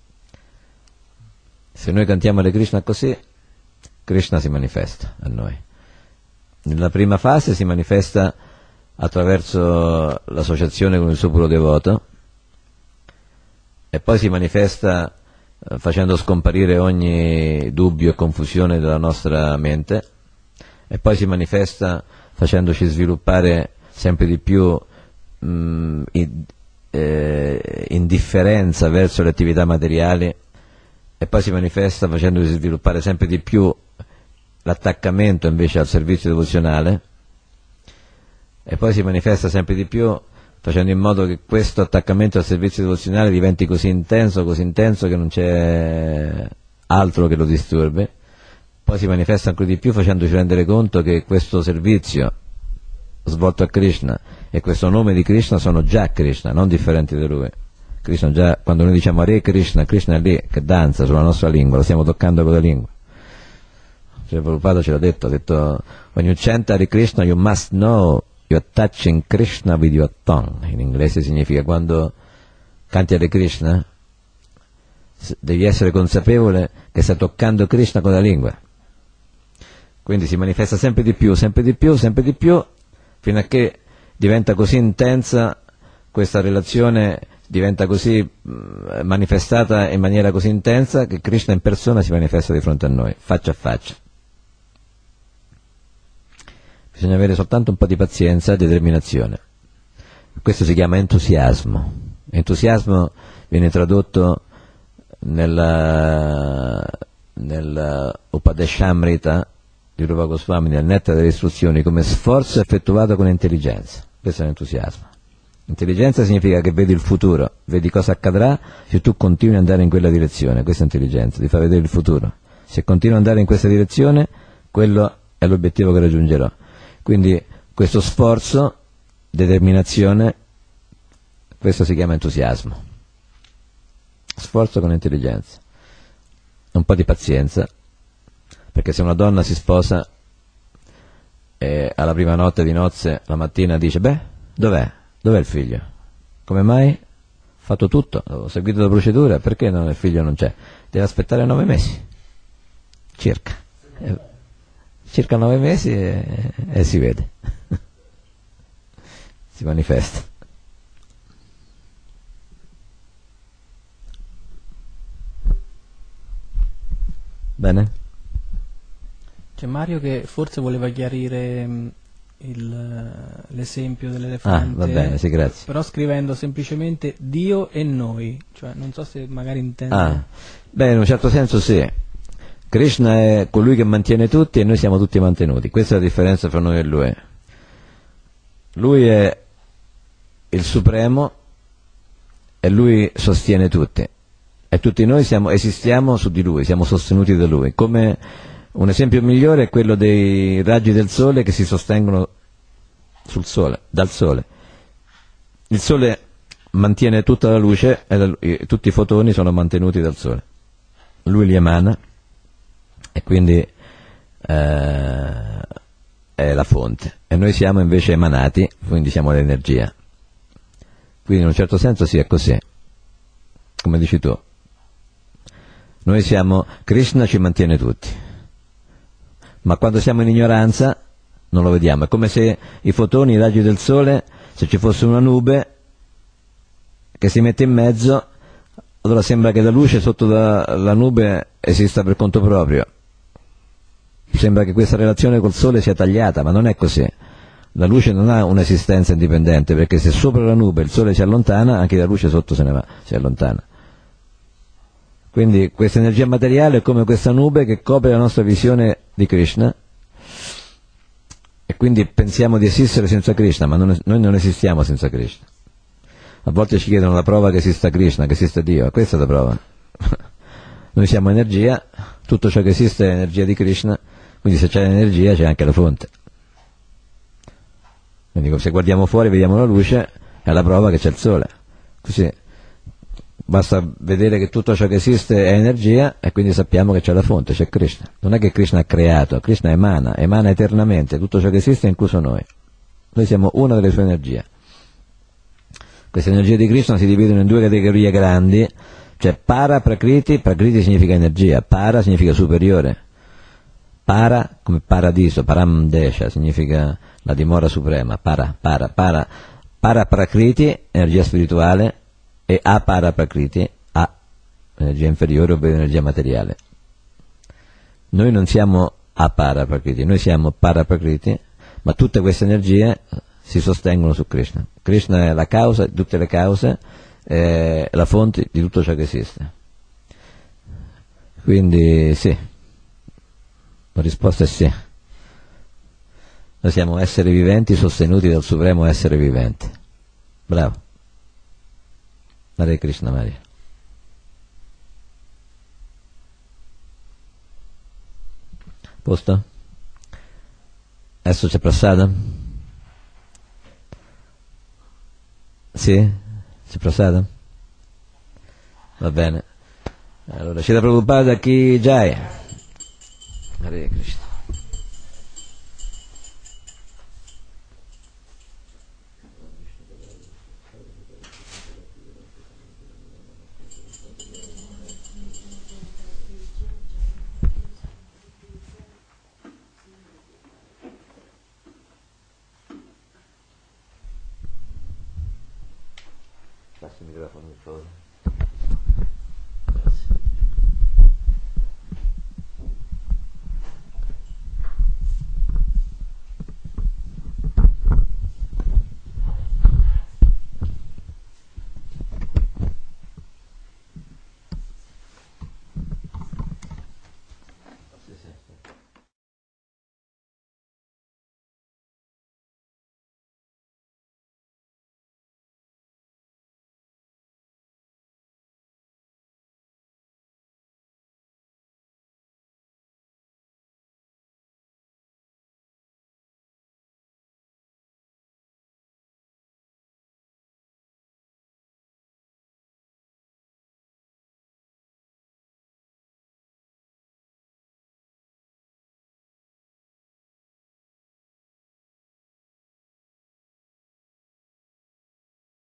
Se noi cantiamo Hare Krishna così, Krishna si manifesta a noi. Nella prima fase si manifesta attraverso l'associazione con il suo puro devoto, e poi si manifesta facendo scomparire ogni dubbio e confusione dalla nostra mente, e poi si manifesta facendoci sviluppare sempre di più indifferenza verso le attività materiali, e poi si manifesta facendoci sviluppare sempre di più l'attaccamento invece al servizio devozionale, e poi si manifesta sempre di più facendo in modo che questo attaccamento al servizio devozionale diventi così intenso che non c'è altro che lo disturbi. Poi si manifesta ancora di più facendoci rendere conto che questo servizio svolto a Krishna, e questo nome di Krishna sono già Krishna, non differenti da lui. Krishna già, quando noi diciamo Hare Krishna, Krishna è lì che danza sulla nostra lingua, lo stiamo toccando con la lingua. Srila Prabhupada ce l'ha detto, ha detto: when you chant Hare Krishna you must know you're touching Krishna with your tongue. In inglese significa, quando canti Hare Krishna devi essere consapevole che stai toccando Krishna con la lingua. Quindi si manifesta sempre di più, sempre di più, sempre di più, fino a che diventa così intensa questa relazione, diventa così manifestata in maniera così intensa che Krishna in persona si manifesta di fronte a noi, faccia a faccia. Bisogna avere soltanto un po' di pazienza e determinazione. Questo si chiama entusiasmo. Entusiasmo viene tradotto nel Upadeshamrita di Rupa Goswami, nel Nettare delle Istruzioni, come sforzo effettuato con intelligenza. Questo è l'entusiasmo. Intelligenza significa che vedi il futuro, vedi cosa accadrà se tu continui ad andare in quella direzione. Questa è intelligenza, ti fa vedere il futuro. Se continuo ad andare in questa direzione, quello è l'obiettivo che raggiungerò. Quindi questo sforzo, determinazione, questo si chiama entusiasmo. Sforzo con intelligenza. Un po' di pazienza, perché se una donna si sposa e alla prima notte di nozze la mattina dice: beh, dov'è il figlio? Come mai? Ho fatto tutto, ho seguito la procedura, perché il figlio non c'è? Deve aspettare 9 mesi circa 9 mesi e si vede si manifesta. Bene? C'è Mario che forse voleva chiarire l'esempio dell'elefante. Va bene, sì, grazie. Però scrivendo semplicemente Dio e noi, cioè non so se magari intende. Beh, in un certo senso sì. Krishna è colui che mantiene tutti e noi siamo tutti mantenuti. Questa è la differenza fra noi e lui. Lui è il Supremo e lui sostiene tutti. E tutti noi esistiamo su di lui, siamo sostenuti da lui. Come un esempio migliore è quello dei raggi del sole che si sostengono sul sole, dal sole. Il sole mantiene tutta la luce e tutti i fotoni sono mantenuti dal sole. Lui li emana e quindi è la fonte. E noi siamo invece emanati, quindi siamo l'energia. Quindi in un certo senso sì, è così, come dici tu. Noi siamo, Krishna ci mantiene tutti, ma quando siamo in ignoranza non lo vediamo. È come se i fotoni, i raggi del sole, se ci fosse una nube che si mette in mezzo, allora sembra che la luce sotto la nube esista per conto proprio. Sembra che questa relazione col sole sia tagliata, ma non è così. La luce non ha un'esistenza indipendente, perché se sopra la nube il sole si allontana, anche la luce sotto se ne va, si allontana. Quindi questa energia materiale è come questa nube che copre la nostra visione di Krishna, e quindi pensiamo di esistere senza Krishna, ma noi non esistiamo senza Krishna. A volte ci chiedono la prova che esista Krishna, che esista Dio. Questa è la prova. Noi siamo energia, tutto ciò che esiste è energia di Krishna, quindi se c'è l'energia c'è anche la fonte. Quindi se guardiamo fuori vediamo la luce, è la prova che c'è il sole. Così basta vedere che tutto ciò che esiste è energia e quindi sappiamo che c'è la fonte, c'è Krishna. Non è che Krishna ha creato, Krishna emana eternamente, tutto ciò che esiste incluso noi. Noi siamo una delle sue energie. Queste energie di Krishna si dividono in 2 categorie grandi, cioè para prakriti. Prakriti significa energia, para significa superiore. Para come paradiso, paramdesha significa la dimora suprema, para prakriti, energia spirituale, e apara prakriti, energia inferiore, ovvero energia materiale. Noi non siamo apara prakriti, noi siamo para prakriti, ma tutte queste energie si sostengono su Krishna. Krishna è la causa di tutte le cause, è la fonte di tutto ciò che esiste. Quindi sì, la risposta è sì. Noi siamo esseri viventi sostenuti dal supremo essere vivente. Bravo. Hare Krishna, Maria. Posto? Adesso c'è prasada? Sì? C'è Prasada? Va bene. Allora, Srila Prabhupada Ki Jai. Hare Krishna. Passa il microfono, per favore.